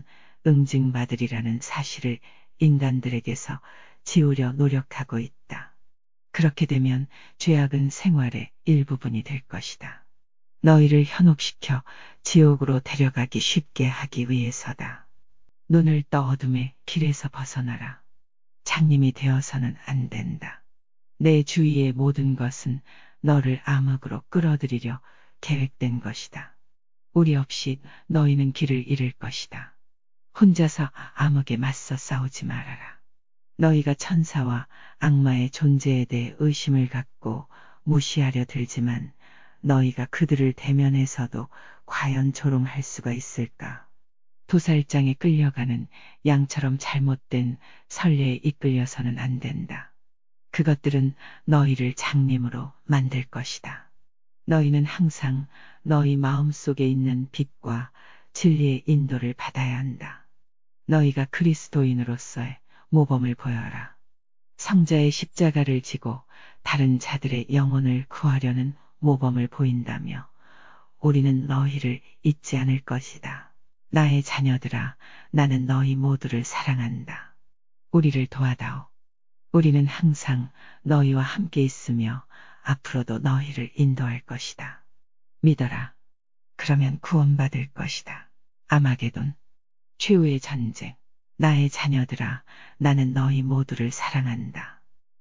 응징받으리라는 사실을 인간들에게서 지우려 노력하고 있다. 그렇게 되면 죄악은 생활의 일부분이 될 것이다. 너희를 현혹시켜 지옥으로 데려가기 쉽게 하기 위해서다. 눈을 떠 어둠의 길에서 벗어나라. 장님이 되어서는 안 된다. 내 주위의 모든 것은 너를 암흑으로 끌어들이려 계획된 것이다. 우리 없이 너희는 길을 잃을 것이다. 혼자서 암흑에 맞서 싸우지 말아라. 너희가 천사와 악마의 존재에 대해 의심을 갖고 무시하려 들지만 너희가 그들을 대면해서도 과연 조롱할 수가 있을까? 도살장에 끌려가는 양처럼 잘못된 선례에 이끌려서는 안 된다. 그것들은 너희를 장님으로 만들 것이다. 너희는 항상 너희 마음속에 있는 빛과 진리의 인도를 받아야 한다. 너희가 그리스도인으로서의 모범을 보여라. 성자의 십자가를 지고 다른 자들의 영혼을 구하려는 모범을 보인다며 우리는 너희를 잊지 않을 것이다. 나의 자녀들아, 나는 너희 모두를 사랑한다. 우리를 도와다오. 우리는 항상 너희와 함께 있으며 앞으로도 너희를 인도할 것이다. 믿어라. 그러면 구원받을 것이다. 아마게돈, 최후의 전쟁. 나의 자녀들아, 나는 너희 모두를 사랑한다.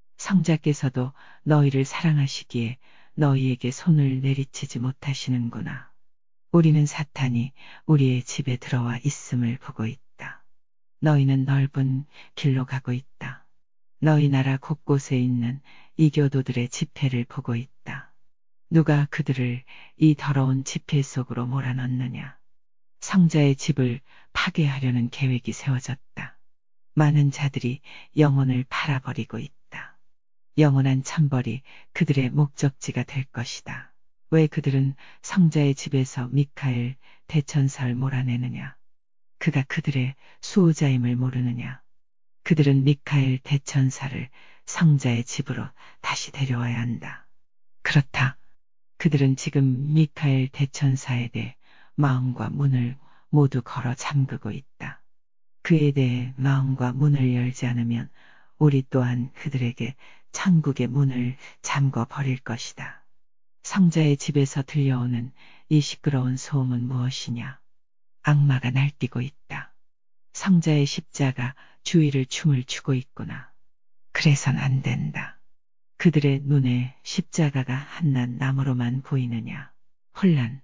성자께서도 너희를 사랑하시기에 너희에게 손을 내리치지 못하시는구나. 우리는 사탄이 우리의 집에 들어와 있음을 보고 있다. 너희는 넓은 길로 가고 있다. 너희 나라 곳곳에 있는 이교도들의 집회를 보고 있다. 누가 그들을 이 더러운 집회 속으로 몰아넣느냐. 성자의 집을 파괴하려는 계획이 세워졌다. 많은 자들이 영혼을 팔아버리고 있다. 영원한 천벌이 그들의 목적지가 될 것이다. 왜 그들은 성자의 집에서 미카엘 대천사를 몰아내느냐? 그가 그들의 수호자임을 모르느냐? 그들은 미카엘 대천사를 성자의 집으로 다시 데려와야 한다. 그렇다. 그들은 지금 미카엘 대천사에 대해 마음과 문을 모두 걸어 잠그고 있다. 그에 대해 마음과 문을 열지 않으면 우리 또한 그들에게 천국의 문을 잠궈 버릴 것이다. 성자의 집에서 들려오는 이 시끄러운 소음은 무엇이냐? 악마가 날뛰고 있다. 성자의 십자가 주위를 춤을 추고 있구나. 그래선 안 된다. 그들의 눈에 십자가가 한낱 나무로만 보이느냐. 혼란,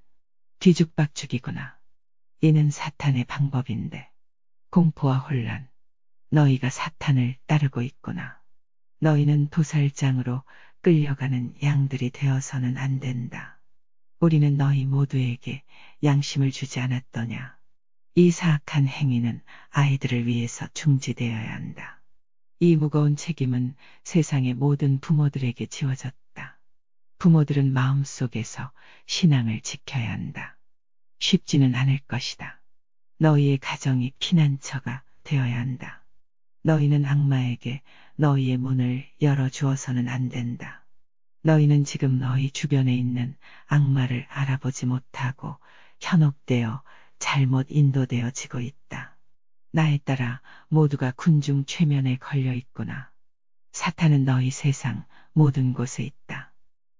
뒤죽박죽이구나. 이는 사탄의 방법인데. 공포와 혼란. 너희가 사탄을 따르고 있구나. 너희는 도살장으로 끌려가는 양들이 되어서는 안 된다. 우리는 너희 모두에게 양심을 주지 않았더냐. 이 사악한 행위는 아이들을 위해서 중지되어야 한다. 이 무거운 책임은 세상의 모든 부모들에게 지워졌다. 부모들은 마음속에서 신앙을 지켜야 한다. 쉽지는 않을 것이다. 너희의 가정이 피난처가 되어야 한다. 너희는 악마에게 너희의 문을 열어주어서는 안 된다. 너희는 지금 너희 주변에 있는 악마를 알아보지 못하고 현혹되어 잘못 인도되어지고 있다. 나에 따라 모두가 군중 최면에 걸려 있구나. 사탄은 너희 세상 모든 곳에 있다.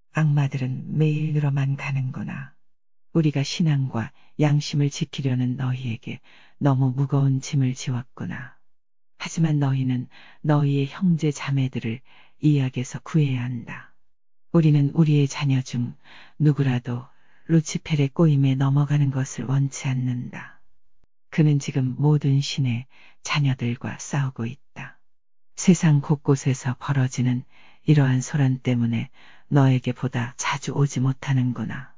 악마들은 매일 늘어만 가는구나. 우리가 신앙과 양심을 지키려는 너희에게 너무 무거운 짐을 지웠구나. 하지만 너희는 너희의 형제 자매들을 이 악에서 구해야 한다. 우리는 우리의 자녀 중 누구라도 루치펠의 꼬임에 넘어가는 것을 원치 않는다. 그는 지금 모든 신의 자녀들과 싸우고 있다. 세상 곳곳에서 벌어지는 이러한 소란 때문에 너에게 보다 자주 오지 못하는구나.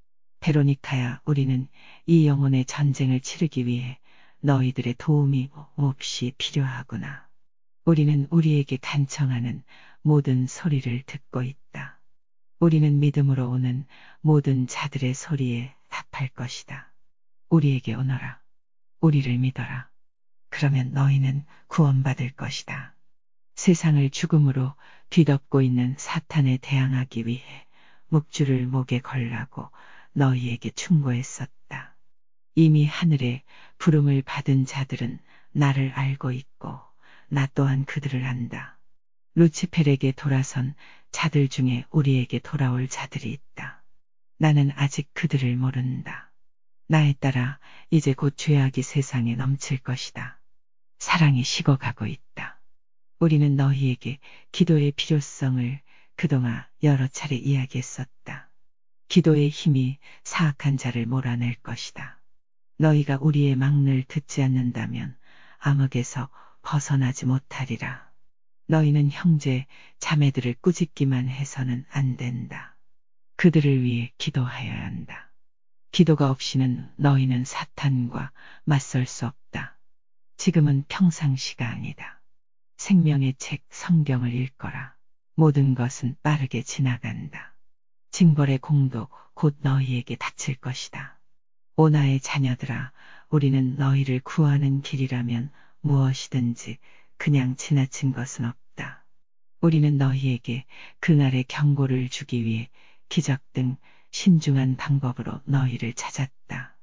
베로니카야, 우리는 이 영혼의 전쟁을 치르기 위해 너희들의 도움이 몹시 필요하구나. 우리는 우리에게 간청하는 모든 소리를 듣고 있다. 우리는 믿음으로 오는 모든 자들의 소리에 답할 것이다. 우리에게 오너라. 우리를 믿어라. 그러면 너희는 구원받을 것이다. 세상을 죽음으로 뒤덮고 있는 사탄에 대항하기 위해 묵주를 목에 걸라고 너희에게 충고했었다. 이미 하늘의 부름을 받은 자들은 나를 알고 있고 나 또한 그들을 안다. 루치펠에게 돌아선 자들 중에 우리에게 돌아올 자들이 있다. 나는 아직 그들을 모른다. 나에 따라 이제 곧 죄악이 세상에 넘칠 것이다. 사랑이 식어가고 있다. 우리는 너희에게 기도의 필요성을 그동안 여러 차례 이야기했었다. 기도의 힘이 사악한 자를 몰아낼 것이다. 너희가 우리의 막를 듣지 않는다면 암흑에서 벗어나지 못하리라. 너희는 형제, 자매들을 꾸짖기만 해서는 안 된다. 그들을 위해 기도하여야 한다. 기도가 없이는 너희는 사탄과 맞설 수 없다. 지금은 평상시가 아니다. 생명의 책 성경을 읽거라. 모든 것은 빠르게 지나간다. 징벌의 공도 곧 너희에게 닥칠 것이다. 오 나의 자녀들아, 우리는 너희를 구하는 길이라면 무엇이든지 그냥 지나친 것은 없다. 우리는 너희에게 그날의 경고를 주기 위해 기적 등 신중한 방법으로 너희를 찾았다.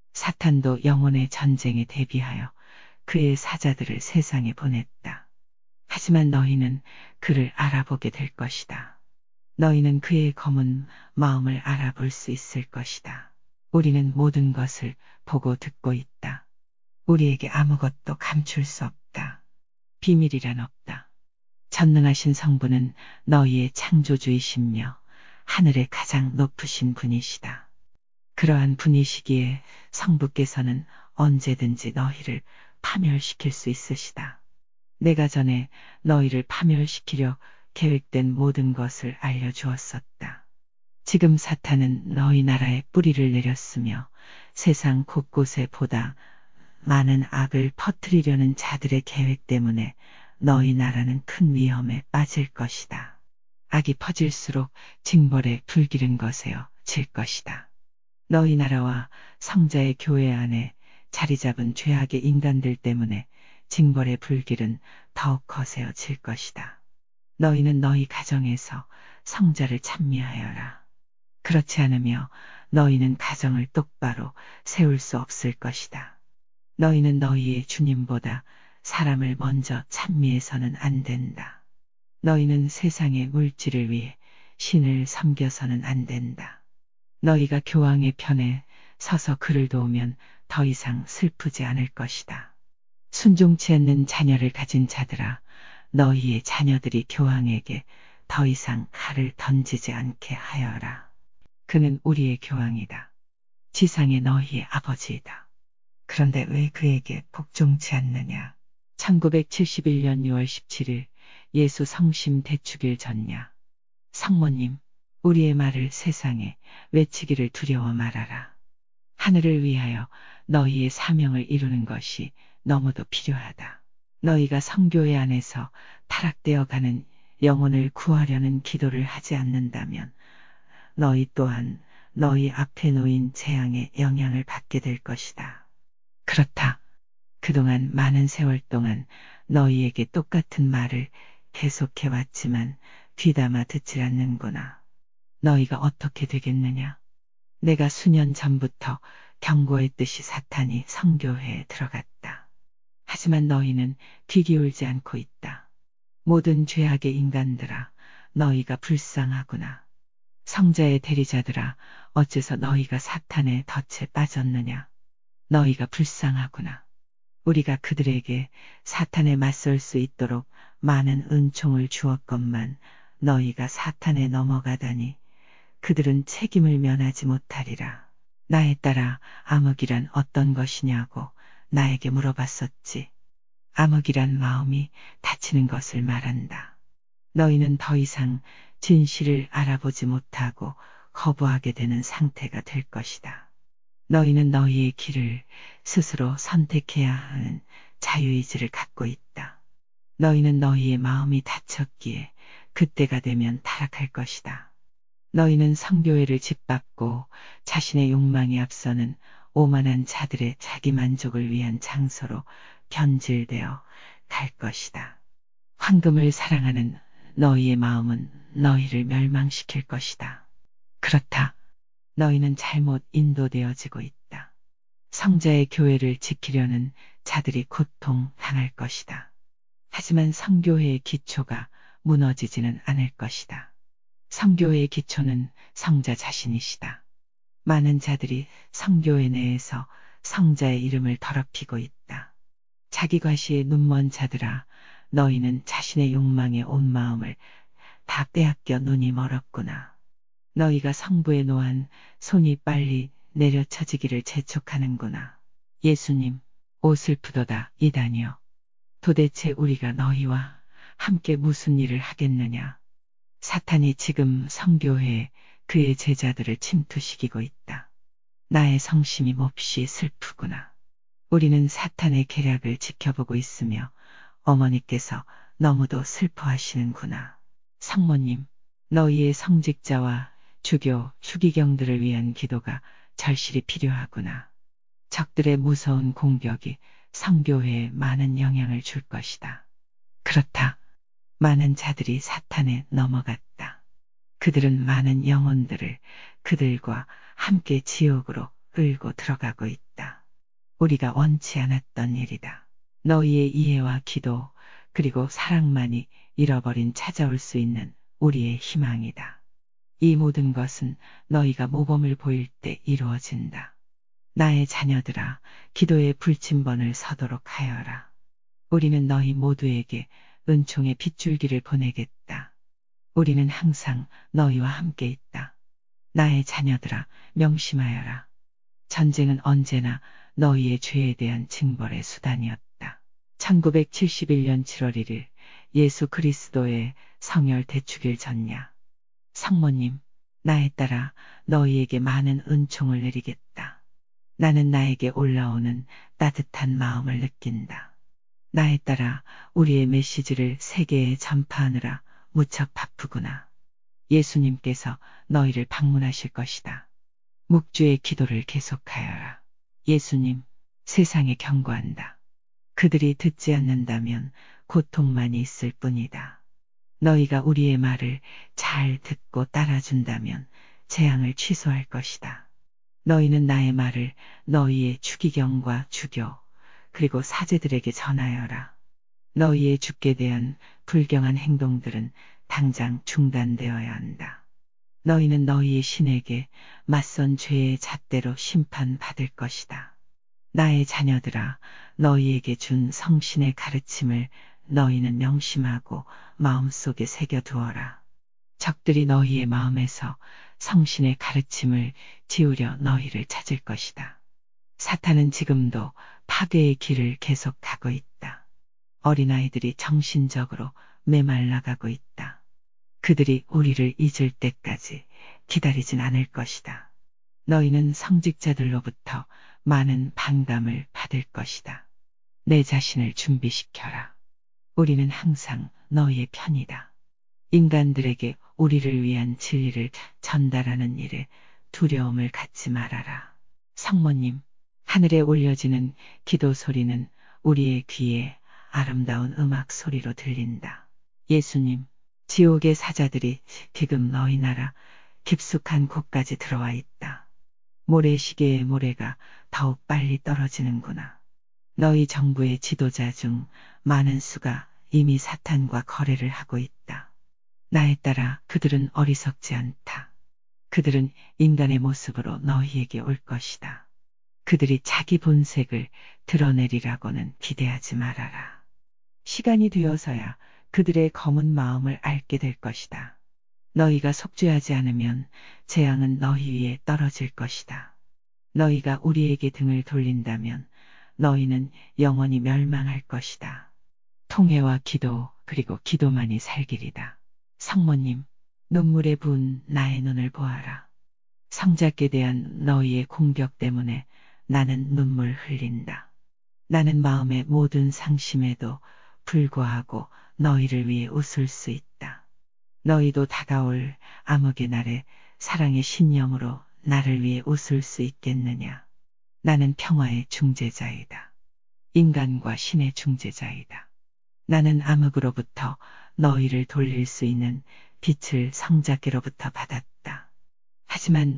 사탄도 영혼의 전쟁에 대비하여 그의 사자들을 세상에 보냈다. 하지만 너희는 그를 알아보게 될 것이다. 너희는 그의 검은 마음을 알아볼 수 있을 것이다. 우리는 모든 것을 보고 듣고 있다. 우리에게 아무것도 감출 수 없다. 비밀이란 없다. 전능하신 성부는 너희의 창조주이시며 하늘의 가장 높으신 분이시다. 그러한 분이시기에 성부께서는 언제든지 너희를 파멸시킬 수 있으시다. 내가 전에 너희를 파멸시키려 계획된 모든 것을 알려주었었다. 지금 사탄은 너희 나라에 뿌리를 내렸으며 세상 곳곳에 보다 많은 악을 퍼뜨리려는 자들의 계획 때문에 너희 나라는 큰 위험에 빠질 것이다. 악이 퍼질수록 징벌에 불기른 것에 질 것이다. 너희 나라와 성자의 교회 안에 자리 잡은 죄악의 인간들 때문에 징벌의 불길은 더욱 거세어질 것이다. 너희는 너희 가정에서 성자를 찬미하여라. 그렇지 않으며 너희는 가정을 똑바로 세울 수 없을 것이다. 너희는 너희의 주님보다 사람을 먼저 찬미해서는 안 된다. 너희는 세상의 물질을 위해 신을 섬겨서는 안 된다. 너희가 교황의 편에 서서 그를 도우면 더 이상 슬프지 않을 것이다. 순종치 않는 자녀를 가진 자들아, 너희의 자녀들이 교황에게 더 이상 칼을 던지지 않게 하여라. 그는 우리의 교황이다. 지상의 너희의 아버지이다. 그런데 왜 그에게 복종치 않느냐? 1971년 6월 17일 예수 성심 대축일 전야. 성모님, 우리의 말을 세상에 외치기를 두려워 말아라. 하늘을 위하여 너희의 사명을 이루는 것이 너무도 필요하다. 너희가 성교회 안에서 타락되어 가는 영혼을 구하려는 기도를 하지 않는다면 너희 또한 너희 앞에 놓인 재앙의 영향을 받게 될 것이다. 그렇다. 그동안 많은 세월 동안 너희에게 똑같은 말을 계속해 왔지만 귀담아 듣질 않는구나. 너희가 어떻게 되겠느냐? 내가 수년 전부터 경고했듯이 사탄이 성교회에 들어갔다. 하지만 너희는 귀 기울지 않고 있다. 모든 죄악의 인간들아, 너희가 불쌍하구나. 성자의 대리자들아, 어째서 너희가 사탄의 덫에 빠졌느냐? 너희가 불쌍하구나. 우리가 그들에게 사탄에 맞설 수 있도록 많은 은총을 주었건만 너희가 사탄에 넘어가다니 그들은 책임을 면하지 못하리라. 나에 따라 암흑이란 어떤 것이냐고 나에게 물어봤었지. 암흑이란 마음이 다치는 것을 말한다. 너희는 더 이상 진실을 알아보지 못하고 거부하게 되는 상태가 될 것이다. 너희는 너희의 길을 스스로 선택해야 하는 자유의지를 갖고 있다. 너희는 너희의 마음이 다쳤기에 그때가 되면 타락할 것이다. 너희는 성교회를 짓밟고 자신의 욕망이 앞서는 오만한 자들의 자기 만족을 위한 장소로 변질되어 갈 것이다. 황금을 사랑하는 너희의 마음은 너희를 멸망시킬 것이다. 그렇다. 너희는 잘못 인도되어지고 있다. 성자의 교회를 지키려는 자들이 고통당할 것이다. 하지만 성교회의 기초가 무너지지는 않을 것이다. 성교회의 기초는 성자 자신이시다. 많은 자들이 성교회 내에서 성자의 이름을 더럽히고 있다. 자기 과시에 눈먼 자들아, 너희는 자신의 욕망에 온 마음을 다 빼앗겨 눈이 멀었구나. 너희가 성부에 노한 손이 빨리 내려쳐지기를 재촉하는구나. 예수님, 오 슬프도다 이다니여. 도대체 우리가 너희와 함께 무슨 일을 하겠느냐. 사탄이 지금 성교회에 그의 제자들을 침투시키고 있다. 나의 성심이 몹시 슬프구나. 우리는 사탄의 계략을 지켜보고 있으며 어머니께서 너무도 슬퍼하시는구나. 성모님, 너희의 성직자와 주교, 추기경들을 위한 기도가 절실히 필요하구나. 적들의 무서운 공격이 성교회에 많은 영향을 줄 것이다. 그렇다. 많은 자들이 사탄에 넘어갔다. 그들은 많은 영혼들을 그들과 함께 지옥으로 끌고 들어가고 있다. 우리가 원치 않았던 일이다. 너희의 이해와 기도 그리고 사랑만이 잃어버린 찾아올 수 있는 우리의 희망이다. 이 모든 것은 너희가 모범을 보일 때 이루어진다. 나의 자녀들아, 기도의 불침번을 서도록 하여라. 우리는 너희 모두에게 은총의 빗줄기를 보내겠다. 우리는 항상 너희와 함께 있다. 나의 자녀들아, 명심하여라. 전쟁은 언제나 너희의 죄에 대한 징벌의 수단이었다. 1971년 7월 1일 예수 그리스도의 성혈 대축일 전야. 성모님, 나에 따라 너희에게 많은 은총을 내리겠다. 나는 나에게 올라오는 따뜻한 마음을 느낀다. 나에 따라 우리의 메시지를 세계에 전파하느라 무척 바쁘구나. 예수님께서 너희를 방문하실 것이다. 묵주의 기도를 계속하여라. 예수님, 세상에 경고한다. 그들이 듣지 않는다면 고통만이 있을 뿐이다. 너희가 우리의 말을 잘 듣고 따라준다면 재앙을 취소할 것이다. 너희는 나의 말을 너희의 추기경과 주교, 그리고 사제들에게 전하여라. 너희의 주께 대한 불경한 행동들은 당장 중단되어야 한다. 너희는 너희의 신에게 맞선 죄의 잣대로 심판받을 것이다. 나의 자녀들아, 너희에게 준 성신의 가르침을 너희는 명심하고 마음속에 새겨두어라. 적들이 너희의 마음에서 성신의 가르침을 지우려 너희를 찾을 것이다. 사탄은 지금도 파괴의 길을 계속 가고 있다. 어린아이들이 정신적으로 메말라가고 있다. 그들이 우리를 잊을 때까지 기다리진 않을 것이다. 너희는 성직자들로부터 많은 반감을 받을 것이다. 내 자신을 준비시켜라. 우리는 항상 너희의 편이다. 인간들에게 우리를 위한 진리를 전달하는 일에 두려움을 갖지 말아라. 성모님, 하늘에 올려지는 기도 소리는 우리의 귀에 아름다운 음악 소리로 들린다. 예수님, 지옥의 사자들이 지금 너희 나라 깊숙한 곳까지 들어와 있다. 모래시계의 모래가 더욱 빨리 떨어지는구나. 너희 정부의 지도자 중 많은 수가 이미 사탄과 거래를 하고 있다. 나에 따라 그들은 어리석지 않다. 그들은 인간의 모습으로 너희에게 올 것이다. 그들이 자기 본색을 드러내리라고는 기대하지 말아라. 시간이 되어서야 그들의 검은 마음을 알게 될 것이다. 너희가 속죄하지 않으면 재앙은 너희 위에 떨어질 것이다. 너희가 우리에게 등을 돌린다면 너희는 영원히 멸망할 것이다. 통회와 기도 그리고 기도만이 살길이다. 성모님, 눈물에 부은 나의 눈을 보아라. 성자께 대한 너희의 공격 때문에 나는 눈물 흘린다. 나는 마음의 모든 상심에도 불구하고 너희를 위해 웃을 수 있다. 너희도 다가올 암흑의 날에 사랑의 신령으로 나를 위해 웃을 수 있겠느냐. 나는 평화의 중재자이다. 인간과 신의 중재자이다. 나는 암흑으로부터 너희를 돌릴 수 있는 빛을 성자께로부터 받았다. 하지만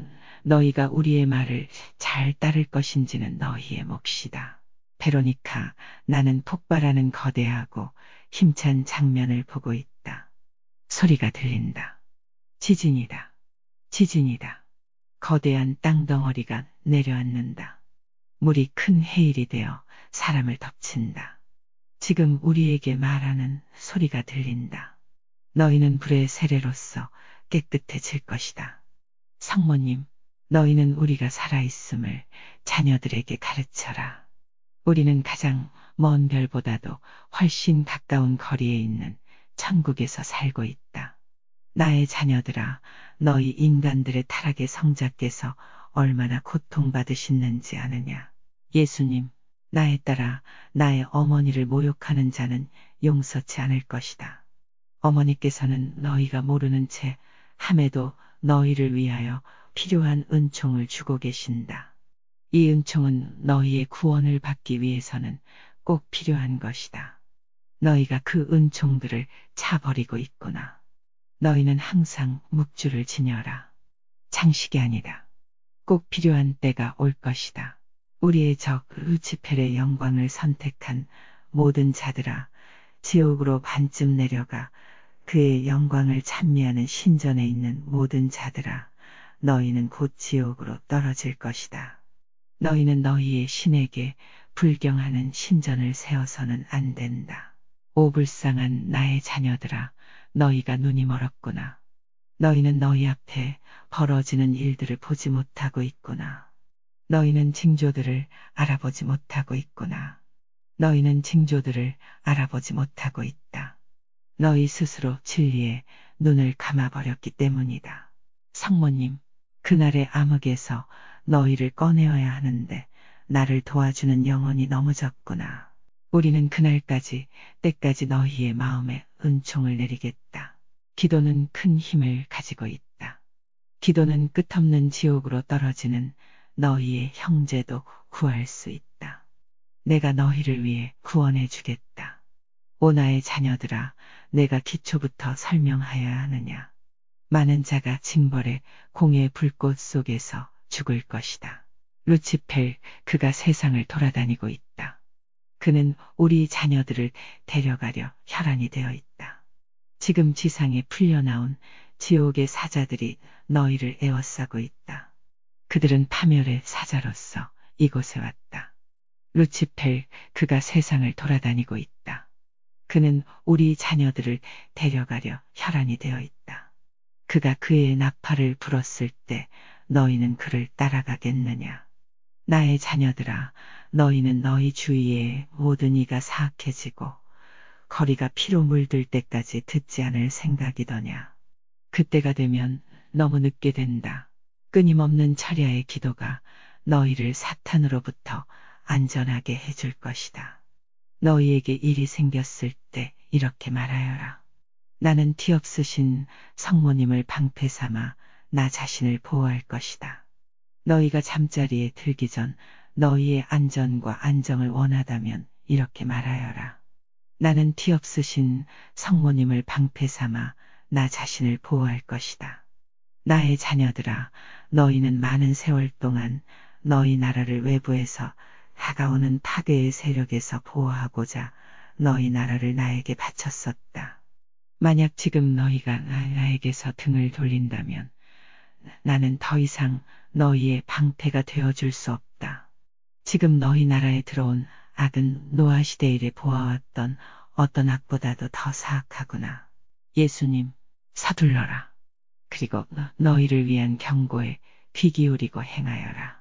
너희가 우리의 말을 잘 따를 것인지는 너희의 몫이다. 베로니카, 나는 폭발하는 거대하고 힘찬 장면을 보고 있다. 소리가 들린다. 지진이다. 지진이다. 거대한 땅덩어리가 내려앉는다. 물이 큰 해일이 되어 사람을 덮친다. 지금 우리에게 말하는 소리가 들린다. 너희는 불의 세례로서 깨끗해질 것이다. 성모님, 너희는 우리가 살아있음을 자녀들에게 가르쳐라. 우리는 가장 먼 별보다도 훨씬 가까운 거리에 있는 천국에서 살고 있다. 나의 자녀들아, 너희 인간들의 타락의 성자께서 얼마나 고통받으시는지 아느냐. 예수님, 나에 따라 나의 어머니를 모욕하는 자는 용서치 않을 것이다. 어머니께서는 너희가 모르는 채 함에도 너희를 위하여 필요한 은총을 주고 계신다. 이 은총은 너희의 구원을 받기 위해서는 꼭 필요한 것이다. 너희가 그 은총들을 차버리고 있구나. 너희는 항상 묵주를 지녀라. 장식이 아니다. 꼭 필요한 때가 올 것이다. 우리의 적 루치펠의 영광을 선택한 모든 자들아, 지옥으로 반쯤 내려가 그의 영광을 찬미하는 신전에 있는 모든 자들아, 너희는 곧 지옥으로 떨어질 것이다. 너희는 너희의 신에게 불경하는 신전을 세워서는 안 된다. 오 불쌍한 나의 자녀들아, 너희가 눈이 멀었구나. 너희는 너희 앞에 벌어지는 일들을 보지 못하고 있구나. 너희는 징조들을 알아보지 못하고 있구나. 너희는 징조들을 알아보지 못하고 있다. 너희 스스로 진리에 눈을 감아버렸기 때문이다. 성모님, 그날의 암흑에서 너희를 꺼내어야 하는데 나를 도와주는 영혼이 너무 적구나. 우리는 그날까지, 때까지 너희의 마음에 은총을 내리겠다. 기도는 큰 힘을 가지고 있다. 기도는 끝없는 지옥으로 떨어지는 너희의 형제도 구할 수 있다. 내가 너희를 위해 구원해 주겠다. 오 나의 자녀들아, 내가 기초부터 설명하여야 하느냐. 많은 자가 징벌의 공의 불꽃 속에서 죽을 것이다. 루치펠, 그가 세상을 돌아다니고 있다. 그는 우리 자녀들을 데려가려 혈안이 되어 있다. 지금 지상에 풀려나온 지옥의 사자들이 너희를 에워싸고 있다. 그들은 파멸의 사자로서 이곳에 왔다. 루치펠, 그가 세상을 돌아다니고 있다. 그는 우리 자녀들을 데려가려 혈안이 되어 있다. 그가 그의 나팔을 불었을 때 너희는 그를 따라가겠느냐. 나의 자녀들아, 너희는 너희 주위의 모든 이가 사악해지고 거리가 피로 물들 때까지 듣지 않을 생각이더냐. 그때가 되면 너무 늦게 된다. 끊임없는 철야의 기도가 너희를 사탄으로부터 안전하게 해줄 것이다. 너희에게 일이 생겼을 때 이렇게 말하여라. 나는 티 없으신 성모님을 방패 삼아 나 자신을 보호할 것이다. 너희가 잠자리에 들기 전 너희의 안전과 안정을 원하다면 이렇게 말하여라. 나는 티 없으신 성모님을 방패 삼아 나 자신을 보호할 것이다. 나의 자녀들아, 너희는 많은 세월 동안 너희 나라를 외부에서 다가오는 파괴의 세력에서 보호하고자 너희 나라를 나에게 바쳤었다. 만약 지금 너희가 나에게서 등을 돌린다면 나는 더 이상 너희의 방패가 되어줄 수 없다. 지금 너희 나라에 들어온 악은 노아 시대 이래 보아왔던 어떤 악보다도 더 사악하구나. 예수님, 서둘러라. 그리고 너희를 위한 경고에 귀 기울이고 행하여라.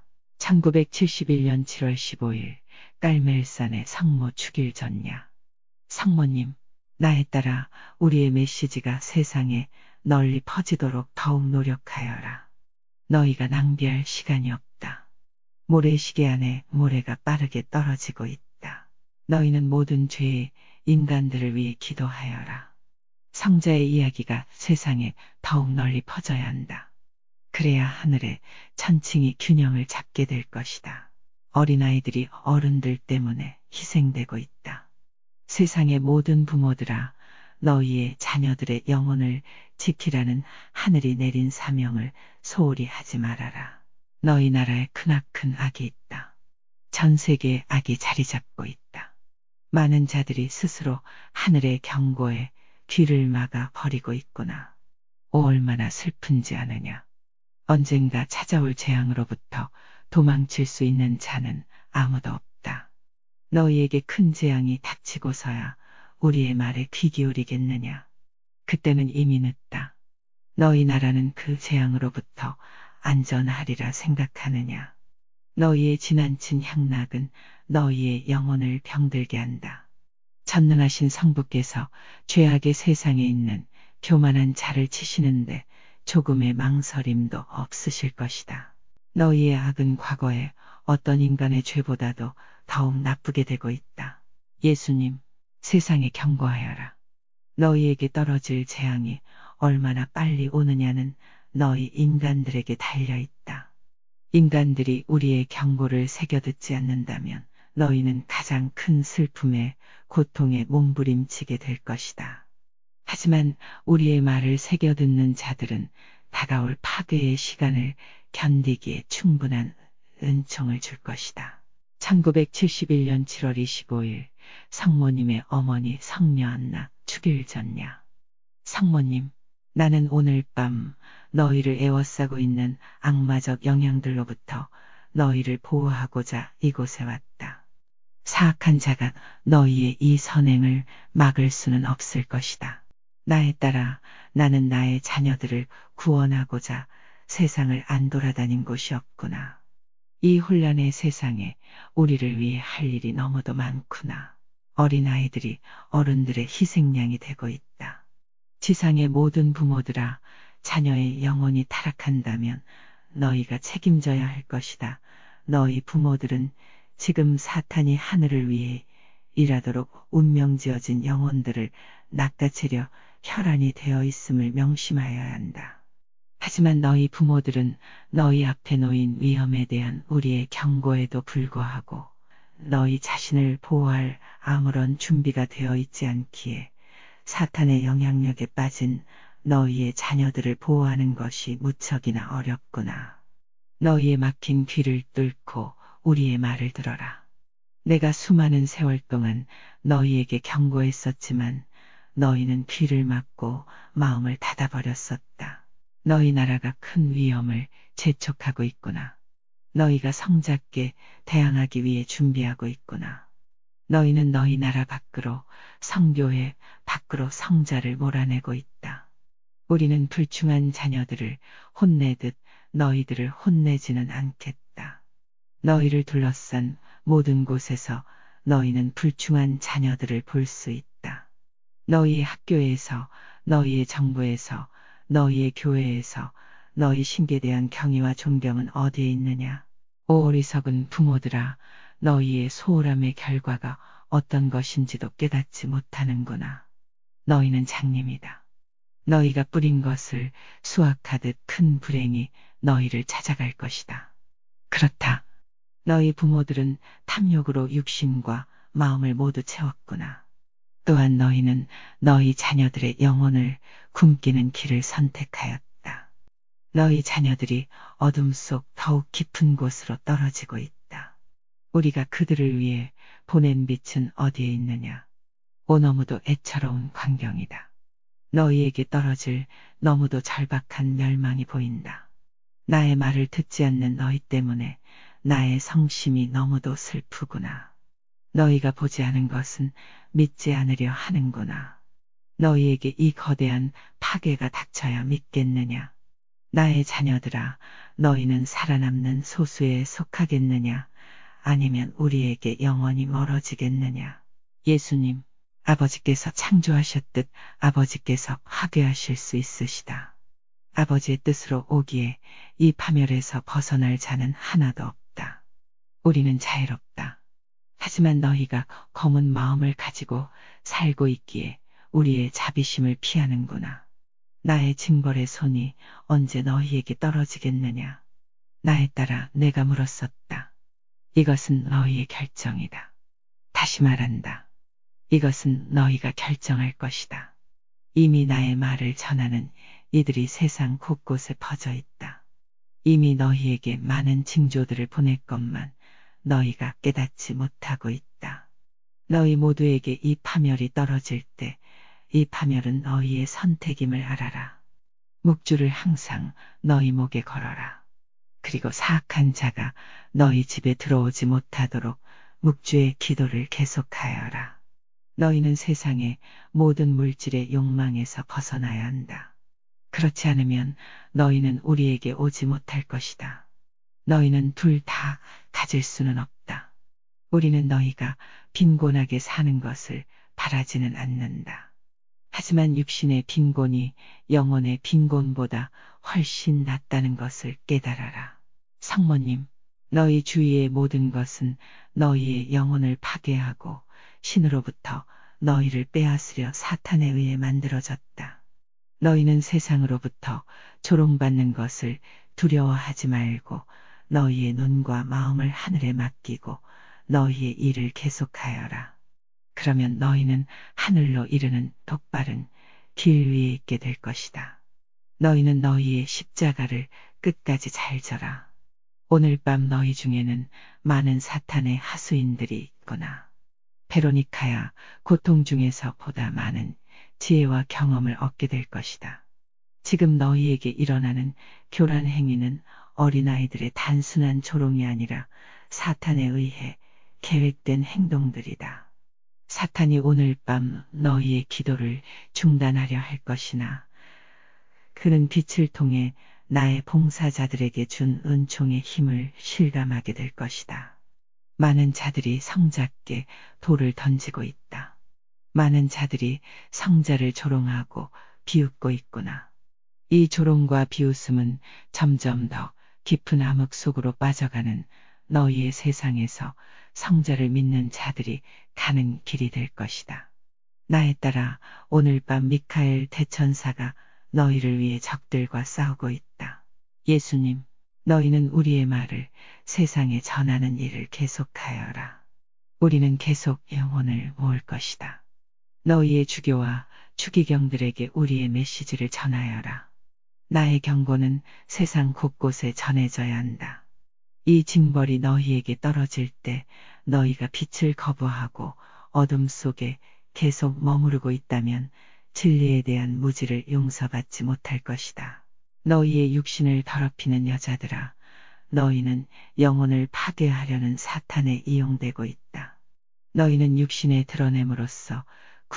1971년 7월 15일 깔멜산의 성모 축일 전야. 성모님, 나에 따라 우리의 메시지가 세상에 널리 퍼지도록 더욱 노력하여라. 너희가 낭비할 시간이 없다. 모래시계 안에 모래가 빠르게 떨어지고 있다. 너희는 모든 죄의 인간들을 위해 기도하여라. 성자의 이야기가 세상에 더욱 널리 퍼져야 한다. 그래야 하늘의 천칭이 균형을 잡게 될 것이다. 어린아이들이 어른들 때문에 희생되고 있다. 세상의 모든 부모들아, 너희의 자녀들의 영혼을 지키라는 하늘이 내린 사명을 소홀히 하지 말아라. 너희 나라에 크나큰 악이 있다. 전 세계에 악이 자리 잡고 있다. 많은 자들이 스스로 하늘의 경고에 귀를 막아 버리고 있구나. 얼마나 슬픈지 아느냐. 언젠가 찾아올 재앙으로부터 도망칠 수 있는 자는 아무도 없다. 너희에게 큰 재앙이 닥치고서야 우리의 말에 귀 기울이겠느냐. 그때는 이미 늦다. 너희 나라는 그 재앙으로부터 안전하리라 생각하느냐. 너희의 지나친 향락은 너희의 영혼을 병들게 한다. 전능하신 성부께서 죄악의 세상에 있는 교만한 자를 치시는데 조금의 망설임도 없으실 것이다. 너희의 악은 과거에 어떤 인간의 죄보다도 더욱 나쁘게 되고 있다. 예수님, 세상에 경고하여라. 너희에게 떨어질 재앙이 얼마나 빨리 오느냐는 너희 인간들에게 달려 있다. 인간들이 우리의 경고를 새겨 듣지 않는다면 너희는 가장 큰 슬픔에 고통에 몸부림치게 될 것이다. 하지만 우리의 말을 새겨 듣는 자들은 다가올 파괴의 시간을 견디기에 충분한 은총을 줄 것이다. 1971년 7월 25일 성모님의 어머니 성녀 안나 축일 전야. 성모님, 나는 오늘 밤 너희를 에워싸고 있는 악마적 영향들로부터 너희를 보호하고자 이곳에 왔다. 사악한 자가 너희의 이 선행을 막을 수는 없을 것이다. 나에 따라 나는 나의 자녀들을 구원하고자 세상을 안 돌아다닌 곳이 없구나. 이 혼란의 세상에 우리를 위해 할 일이 너무도 많구나. 어린아이들이 어른들의 희생양이 되고 있다. 지상의 모든 부모들아, 자녀의 영혼이 타락한다면 너희가 책임져야 할 것이다. 너희 부모들은 지금 사탄이 하늘을 위해 일하도록 운명지어진 영혼들을 낚아채려 혈안이 되어 있음을 명심하여야 한다. 하지만 너희 부모들은 너희 앞에 놓인 위험에 대한 우리의 경고에도 불구하고 너희 자신을 보호할 아무런 준비가 되어 있지 않기에 사탄의 영향력에 빠진 너희의 자녀들을 보호하는 것이 무척이나 어렵구나. 너희의 막힌 귀를 뚫고 우리의 말을 들어라. 내가 수많은 세월 동안 너희에게 경고했었지만 너희는 귀를 막고 마음을 닫아버렸었다. 너희 나라가 큰 위험을 재촉하고 있구나. 너희가 성자께 대항하기 위해 준비하고 있구나. 너희는 너희 나라 밖으로 성교회 밖으로 성자를 몰아내고 있다. 우리는 불충한 자녀들을 혼내듯 너희들을 혼내지는 않겠다. 너희를 둘러싼 모든 곳에서 너희는 불충한 자녀들을 볼 수 있다. 너희의 학교에서, 너희의 정부에서, 너희의 교회에서 너희 신께 대한 경의와 존경은 어디에 있느냐? 오 어리석은 부모들아, 너희의 소홀함의 결과가 어떤 것인지도 깨닫지 못하는구나. 너희는 장님이다. 너희가 뿌린 것을 수확하듯 큰 불행이 너희를 찾아갈 것이다. 그렇다. 너희 부모들은 탐욕으로 육신과 마음을 모두 채웠구나. 또한 너희는 너희 자녀들의 영혼을 굶기는 길을 선택하였다. 너희 자녀들이 어둠 속 더욱 깊은 곳으로 떨어지고 있다. 우리가 그들을 위해 보낸 빛은 어디에 있느냐? 오 너무도 애처로운 광경이다. 너희에게 떨어질 너무도 절박한 멸망이 보인다. 나의 말을 듣지 않는 너희 때문에 나의 성심이 너무도 슬프구나. 너희가 보지 않은 것은 믿지 않으려 하는구나. 너희에게 이 거대한 파괴가 닥쳐야 믿겠느냐? 나의 자녀들아, 너희는 살아남는 소수에 속하겠느냐? 아니면 우리에게 영원히 멀어지겠느냐? 예수님, 아버지께서 창조하셨듯 아버지께서 파괴하실 수 있으시다. 아버지의 뜻으로 오기에 이 파멸에서 벗어날 자는 하나도 없다. 우리는 자유롭다. 하지만 너희가 검은 마음을 가지고 살고 있기에 우리의 자비심을 피하는구나. 나의 징벌의 손이 언제 너희에게 떨어지겠느냐. 나에 따라 내가 물었었다. 이것은 너희의 결정이다. 다시 말한다. 이것은 너희가 결정할 것이다. 이미 나의 말을 전하는 이들이 세상 곳곳에 퍼져 있다. 이미 너희에게 많은 징조들을 보냈건만 너희가 깨닫지 못하고 있다. 너희 모두에게 이 파멸이 떨어질 때 이 파멸은 너희의 선택임을 알아라. 묵주를 항상 너희 목에 걸어라. 그리고 사악한 자가 너희 집에 들어오지 못하도록 묵주의 기도를 계속하여라. 너희는 세상의 모든 물질의 욕망에서 벗어나야 한다. 그렇지 않으면 너희는 우리에게 오지 못할 것이다. 너희는 둘 다 가질 수는 없다. 우리는 너희가 빈곤하게 사는 것을 바라지는 않는다. 하지만 육신의 빈곤이 영혼의 빈곤보다 훨씬 낫다는 것을 깨달아라. 성모님, 너희 주위의 모든 것은 너희의 영혼을 파괴하고 신으로부터 너희를 빼앗으려 사탄에 의해 만들어졌다. 너희는 세상으로부터 조롱받는 것을 두려워하지 말고 너희의 눈과 마음을 하늘에 맡기고 너희의 일을 계속하여라. 그러면 너희는 하늘로 이르는 똑바른 길 위에 있게 될 것이다. 너희는 너희의 십자가를 끝까지 잘 져라. 오늘 밤 너희 중에는 많은 사탄의 하수인들이 있구나. 베로니카야, 고통 중에서 보다 많은 지혜와 경험을 얻게 될 것이다. 지금 너희에게 일어나는 교란 행위는 어린아이들의 단순한 조롱이 아니라 사탄에 의해 계획된 행동들이다. 사탄이 오늘 밤 너희의 기도를 중단하려 할 것이나 그는 빛을 통해 나의 봉사자들에게 준 은총의 힘을 실감하게 될 것이다. 많은 자들이 성자께 돌을 던지고 있다. 많은 자들이 성자를 조롱하고 비웃고 있구나. 이 조롱과 비웃음은 점점 더 깊은 암흑 속으로 빠져가는 너희의 세상에서 성자를 믿는 자들이 가는 길이 될 것이다. 나에 따라 오늘 밤 미카엘 대천사가 너희를 위해 적들과 싸우고 있다. 예수님, 너희는 우리의 말을 세상에 전하는 일을 계속하여라. 우리는 계속 영혼을 모을 것이다. 너희의 주교와 추기경들에게 우리의 메시지를 전하여라. 나의 경고는 세상 곳곳에 전해져야 한다. 이 징벌이 너희에게 떨어질 때 너희가 빛을 거부하고 어둠 속에 계속 머무르고 있다면 진리에 대한 무지를 용서받지 못할 것이다. 너희의 육신을 더럽히는 여자들아, 너희는 영혼을 파괴하려는 사탄에 이용되고 있다. 너희는 육신에 드러냄으로써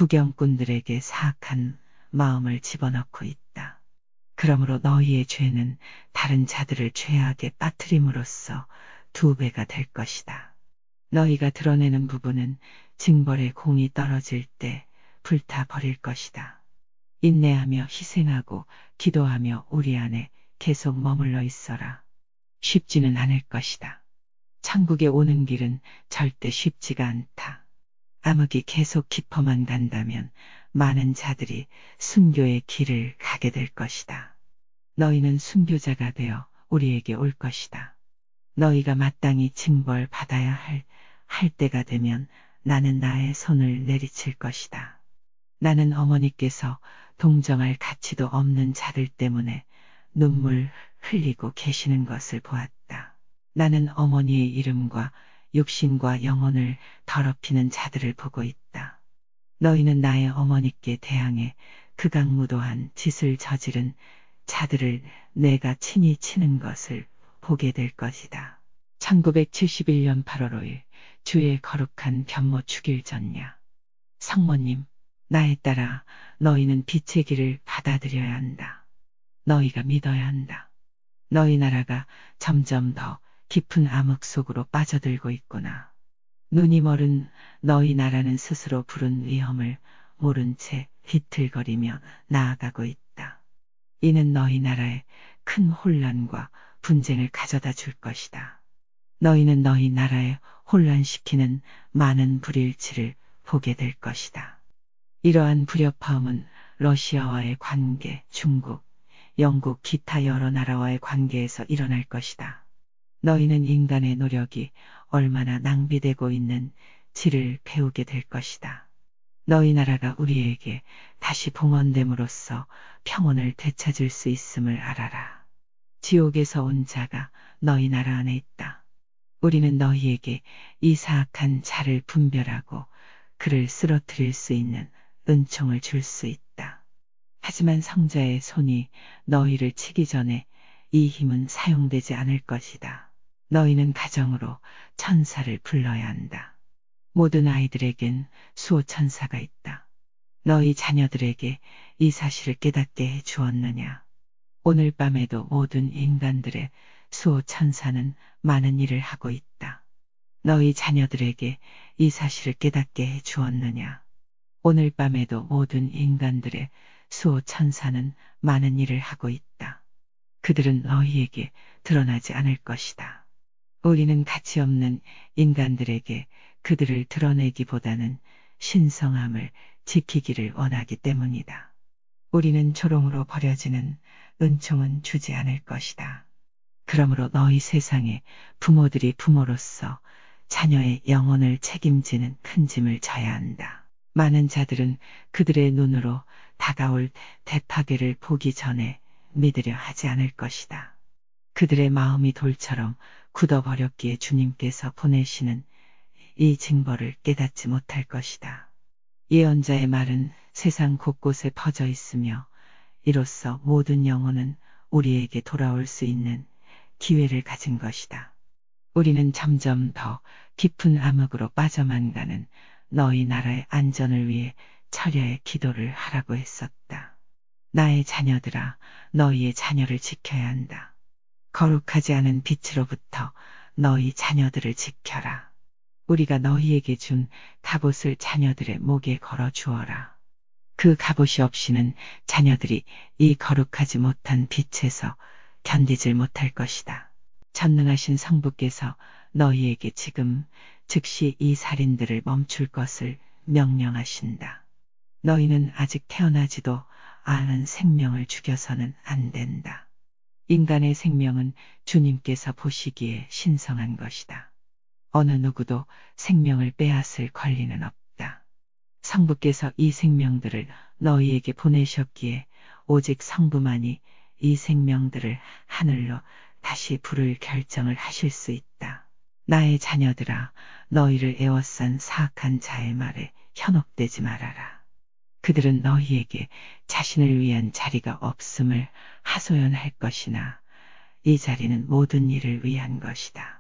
구경꾼들에게 사악한 마음을 집어넣고 있다. 그러므로 너희의 죄는 다른 자들을 죄악에 빠뜨림으로써 2배가 될 것이다. 너희가 드러내는 부분은 징벌의 공이 떨어질 때 불타 버릴 것이다. 인내하며 희생하고 기도하며 우리 안에 계속 머물러 있어라. 쉽지는 않을 것이다. 천국에 오는 길은 절대 쉽지가 않다. 암흑이 계속 깊어만 간다면 많은 자들이 순교의 길을 가게 될 것이다. 너희는 순교자가 되어 우리에게 올 것이다. 너희가 마땅히 징벌 받아야 할 때가 되면 나는 나의 손을 내리칠 것이다. 나는 어머니께서 동정할 가치도 없는 자들 때문에 눈물 흘리고 계시는 것을 보았다. 나는 어머니의 이름과 육신과 영혼을 더럽히는 자들을 보고 있다. 너희는 나의 어머니께 대항해 극악무도한 짓을 저지른 자들을 내가 친히 치는 것을 보게 될 것이다. 1971년 8월 5일 주의 거룩한 변모 축일 전야. 성모님, 나에 따라 너희는 빛의 길을 받아들여야 한다. 너희가 믿어야 한다. 너희 나라가 점점 더 깊은 암흑 속으로 빠져들고 있구나. 눈이 멀은 너희 나라는 스스로 부른 위험을 모른 채 비틀거리며 나아가고 있다. 이는 너희 나라에 큰 혼란과 분쟁을 가져다 줄 것이다. 너희는 너희 나라에 혼란시키는 많은 불일치를 보게 될 것이다. 이러한 불협화음은 러시아와의 관계, 중국, 영국, 기타 여러 나라와의 관계에서 일어날 것이다. 너희는 인간의 노력이 얼마나 낭비되고 있는지를 배우게 될 것이다. 너희 나라가 우리에게 다시 봉헌됨으로써 평온을 되찾을 수 있음을 알아라. 지옥에서 온 자가 너희 나라 안에 있다. 우리는 너희에게 이 사악한 자를 분별하고 그를 쓰러뜨릴 수 있는 은총을 줄 수 있다. 하지만 성자의 손이 너희를 치기 전에 이 힘은 사용되지 않을 것이다. 너희는 가정으로 천사를 불러야 한다. 모든 아이들에겐 수호천사가 있다. 너희 자녀들에게 이 사실을 깨닫게 해 주었느냐? 오늘 밤에도 모든 인간들의 수호천사는 많은 일을 하고 있다. 너희 자녀들에게 이 사실을 깨닫게 해 주었느냐? 오늘 밤에도 모든 인간들의 수호천사는 많은 일을 하고 있다. 그들은 너희에게 드러나지 않을 것이다. 우리는 가치 없는 인간들에게 그들을 드러내기보다는 신성함을 지키기를 원하기 때문이다. 우리는 조롱으로 버려지는 은총은 주지 않을 것이다. 그러므로 너희 세상에 부모들이 부모로서 자녀의 영혼을 책임지는 큰 짐을 져야 한다. 많은 자들은 그들의 눈으로 다가올 대파괴를 보기 전에 믿으려 하지 않을 것이다. 그들의 마음이 돌처럼 굳어버렸기에 주님께서 보내시는 이 징벌을 깨닫지 못할 것이다. 예언자의 말은 세상 곳곳에 퍼져 있으며 이로써 모든 영혼은 우리에게 돌아올 수 있는 기회를 가진 것이다. 우리는 점점 더 깊은 암흑으로 빠져만 가는 너희 나라의 안전을 위해 철야의 기도를 하라고 했었다. 나의 자녀들아, 너희의 자녀를 지켜야 한다. 거룩하지 않은 빛으로부터 너희 자녀들을 지켜라. 우리가 너희에게 준 갑옷을 자녀들의 목에 걸어 주어라. 그 갑옷이 없이는 자녀들이 이 거룩하지 못한 빛에서 견디질 못할 것이다. 전능하신 성부께서 너희에게 지금 즉시 이 살인들을 멈출 것을 명령하신다. 너희는 아직 태어나지도 않은 생명을 죽여서는 안 된다. 인간의 생명은 주님께서 보시기에 신성한 것이다. 어느 누구도 생명을 빼앗을 권리는 없다. 성부께서 이 생명들을 너희에게 보내셨기에 오직 성부만이 이 생명들을 하늘로 다시 부를 결정을 하실 수 있다. 나의 자녀들아, 너희를 애워싼 사악한 자의 말에 현혹되지 말아라. 그들은 너희에게 자신을 위한 자리가 없음을 하소연할 것이나 이 자리는 모든 일을 위한 것이다.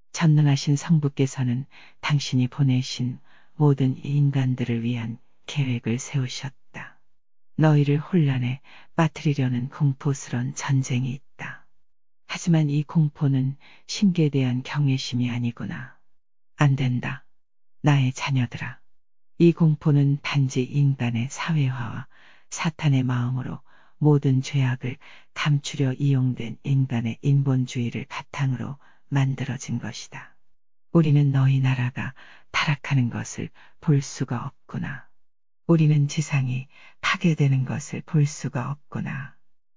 전능하신 성부께서는 당신이 보내신 모든 인간들을 위한 계획을 세우셨다. 너희를 혼란에 빠뜨리려는 공포스런 전쟁이 있다. 하지만 이 공포는 신께 대한 경외심이 아니구나. 안 된다. 나의 자녀들아. 이 공포는 단지 인간의 사회화와 사탄의 마음으로 모든 죄악을 감추려 이용된 인간의 인본주의를 바탕으로 만들어진 것이다. 우리는 너희 나라가 타락하는 것을 볼 수가 없구나. 우리는 지상이 파괴되는 것을 볼 수가 없구나.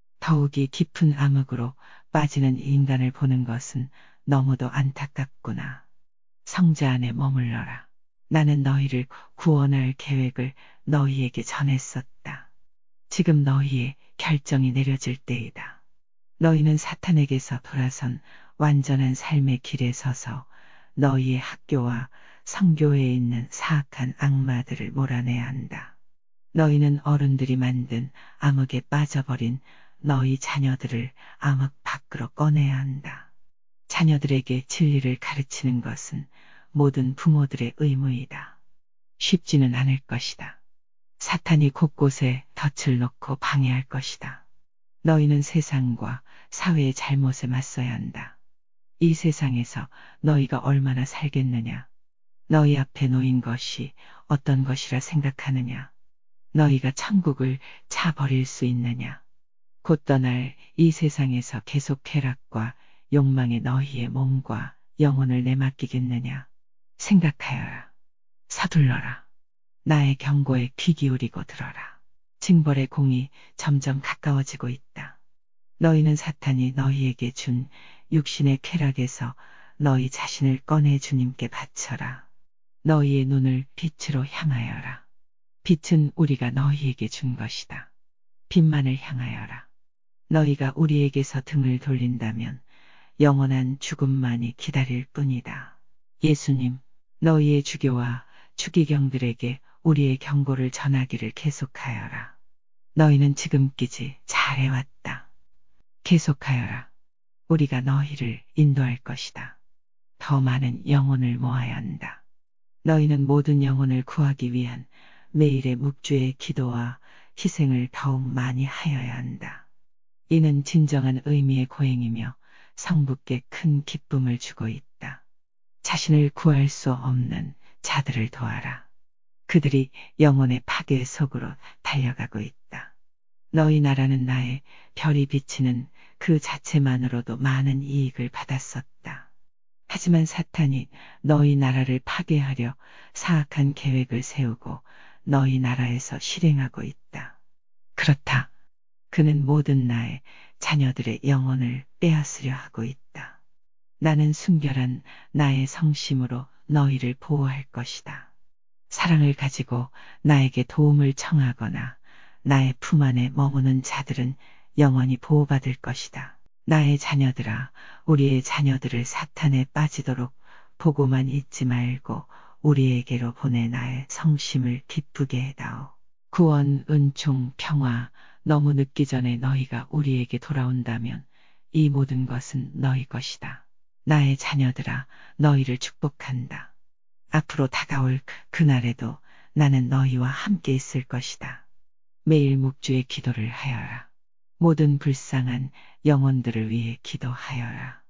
더욱이 깊은 암흑으로 빠지는 인간을 보는 것은 너무도 안타깝구나. 성자 안에 머물러라. 나는 너희를 구원할 계획을 너희에게 전했었다. 지금 너희의 결정이 내려질 때이다. 너희는 사탄에게서 돌아선 완전한 삶의 길에 서서 너희의 학교와 성교회에 있는 사악한 악마들을 몰아내야 한다. 너희는 어른들이 만든 암흑에 빠져버린 너희 자녀들을 암흑 밖으로 꺼내야 한다. 자녀들에게 진리를 가르치는 것은 모든 부모들의 의무이다. 쉽지는 않을 것이다. 사탄이 곳곳에 덫을 놓고 방해할 것이다. 너희는 세상과 사회의 잘못에 맞서야 한다. 이 세상에서 너희가 얼마나 살겠느냐? 너희 앞에 놓인 것이 어떤 것이라 생각하느냐? 너희가 천국을 차 버릴 수 있느냐? 곧 떠날 이 세상에서 계속 쾌락과 욕망에 너희의 몸과 영혼을 내맡기겠느냐? 생각하여라. 서둘러라. 나의 경고에 귀 기울이고 들어라. 징벌의 공이 점점 가까워지고 있다. 너희는 사탄이 너희에게 준 육신의 쾌락에서 너희 자신을 꺼내 주님께 바쳐라. 너희의 눈을 빛으로 향하여라. 빛은 우리가 너희에게 준 것이다. 빛만을 향하여라. 너희가 우리에게서 등을 돌린다면 영원한 죽음만이 기다릴 뿐이다. 예수님, 너희의 주교와 추기경들에게 우리의 경고를 전하기를 계속하여라. 너희는 지금까지 잘해왔다. 계속하여라. 우리가 너희를 인도할 것이다. 더 많은 영혼을 모아야 한다. 너희는 모든 영혼을 구하기 위한 매일의 묵주의 기도와 희생을 더욱 많이 하여야 한다. 이는 진정한 의미의 고행이며 성부께 큰 기쁨을 주고 있다. 자신을 구할 수 없는 자들을 도와라. 그들이 영혼의 파괴 속으로 달려가고 있다. 너희 나라는 나의 별이 비치는 그 자체만으로도 많은 이익을 받았었다. 하지만 사탄이 너희 나라를 파괴하려 사악한 계획을 세우고 너희 나라에서 실행하고 있다. 그렇다. 그는 모든 나의 자녀들의 영혼을 빼앗으려 하고 있다. 나는 순결한 나의 성심으로 너희를 보호할 것이다. 사랑을 가지고 나에게 도움을 청하거나 나의 품 안에 머무는 자들은 영원히 보호받을 것이다. 나의 자녀들아, 우리의 자녀들을 사탄에 빠지도록 보고만 있지 말고 우리에게로 보내 나의 성심을 기쁘게 해다오. 구원, 은총, 평화, 너무 늦기 전에 너희가 우리에게 돌아온다면 이 모든 것은 너희 것이다. 나의 자녀들아, 너희를 축복한다. 앞으로 다가올 그날에도 나는 너희와 함께 있을 것이다. 매일 묵주의 기도를 하여라. 모든 불쌍한 영혼들을 위해 기도하여라.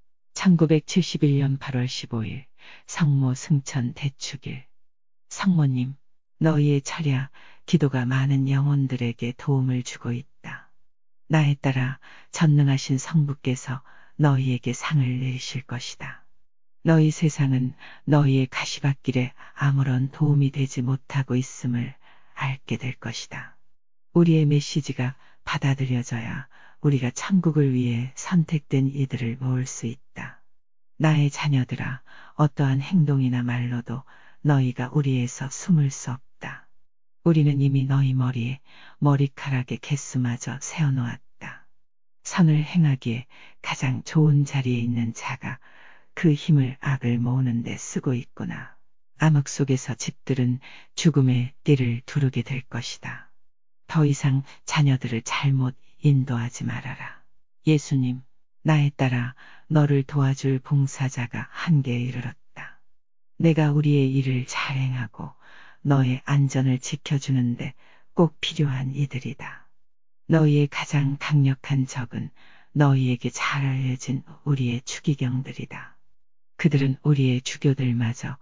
1971년 8월 15일 성모 승천 대축일. 성모님, 너희의 철야 기도가 많은 영혼들에게 도움을 주고 있다. 나에 따라 전능하신 성부께서 너희에게 상을 내리실 것이다. 너희 세상은 너희의 가시밭길에 아무런 도움이 되지 못하고 있음을 알게 될 것이다. 우리의 메시지가 받아들여져야 우리가 천국을 위해 선택된 이들을 모을 수 있다. 나의 자녀들아, 어떠한 행동이나 말로도 너희가 우리에서 숨을 수 없다. 우리는 이미 너희 머리에 머리카락의 개수마저 세워놓았다. 선을 행하기에 가장 좋은 자리에 있는 자가 그 힘을 악을 모으는 데 쓰고 있구나. 암흑 속에서 집들은 죽음의 띠를 두르게 될 것이다. 더 이상 자녀들을 잘못 인도하지 말아라. 예수님, 나에 따라 너를 도와줄 봉사자가 한계에 이르렀다. 내가 우리의 일을 잘 행하고 너의 안전을 지켜주는데 꼭 필요한 이들이다. 너희의 가장 강력한 적은 너희에게 잘 알려진 우리의 추기경들이다. 그들은 우리의 주교들마저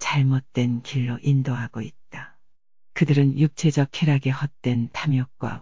잘못된 길로 인도하고 있다. 그들은 육체적 쾌락의 헛된 탐욕과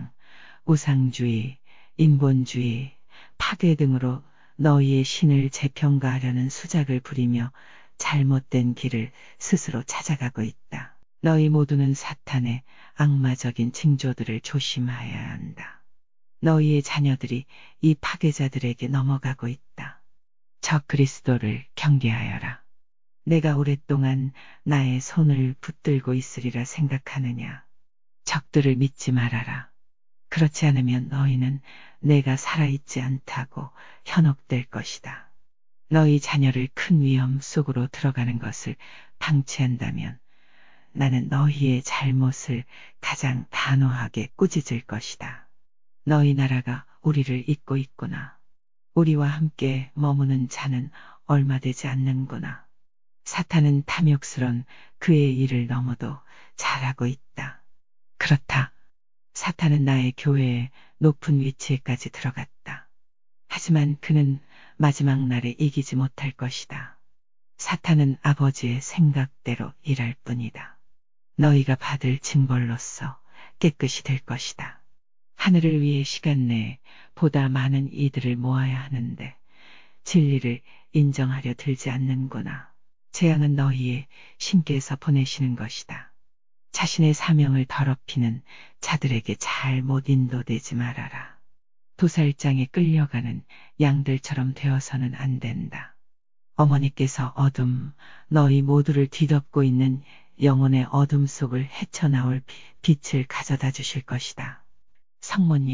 우상주의, 인본주의, 파괴 등으로 너희의 신을 재평가하려는 수작을 부리며 잘못된 길을 스스로 찾아가고 있다. 너희 모두는 사탄의 악마적인 징조들을 조심하여야 한다. 너희의 자녀들이 이 파괴자들에게 넘어가고 있다. 적 그리스도를 경계하여라. 내가 오랫동안 나의 손을 붙들고 있으리라 생각하느냐. 적들을 믿지 말아라. 그렇지 않으면 너희는 내가 살아있지 않다고 현혹될 것이다. 너희 자녀를 큰 위험 속으로 들어가는 것을 방치한다면 나는 너희의 잘못을 가장 단호하게 꾸짖을 것이다. 너희 나라가 우리를 잊고 있구나. 우리와 함께 머무는 자는 얼마 되지 않는구나. 사탄은 탐욕스런 그의 일을 너무도 잘하고 있다. 그렇다. 사탄은 나의 교회의 높은 위치에까지 들어갔다. 하지만 그는 마지막 날에 이기지 못할 것이다. 사탄은 아버지의 생각대로 일할 뿐이다. 너희가 받을 징벌로서 깨끗이 될 것이다. 하늘을 위해 시간 내에 보다 많은 이들을 모아야 하는데 진리를 인정하려 들지 않는구나. 재앙은 너희의 신께서 보내시는 것이다. 자신의 사명을 더럽히는 자들에게 잘못 인도되지 말아라. 도살장에 끌려가는 양들처럼 되어서는 안 된다. 어머니께서 너희 모두를 뒤덮고 있는 영혼의 어둠 속을 헤쳐나올 빛을 가져다 주실 것이다. 성모님,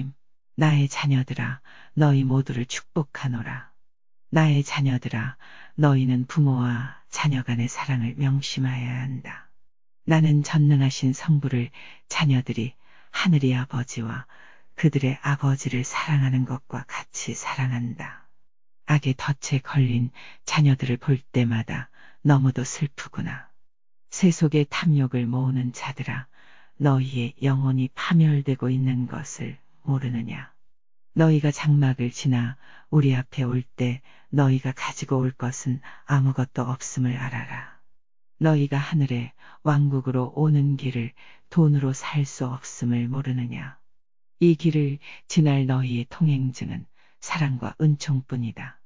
나의 자녀들아, 너희 모두를 축복하노라. 나의 자녀들아, 너희는 부모와 자녀 간의 사랑을 명심하여야 한다. 나는 전능하신 성부를 자녀들이 하늘의 아버지와 그들의 아버지를 사랑하는 것과 같이 사랑한다. 악의 덫에 걸린 자녀들을 볼 때마다 너무도 슬프구나. 세속의 탐욕을 모으는 자들아, 너희의 영혼이 파멸되고 있는 것을 모르느냐. 너희가 장막을 지나 우리 앞에 올 때 너희가 가지고 올 것은 아무것도 없음을 알아라. 너희가 하늘의 왕국으로 오는 길을 돈으로 살 수 없음을 모르느냐. 이 길을 지날 너희의 통행증은 사랑과 은총뿐이다.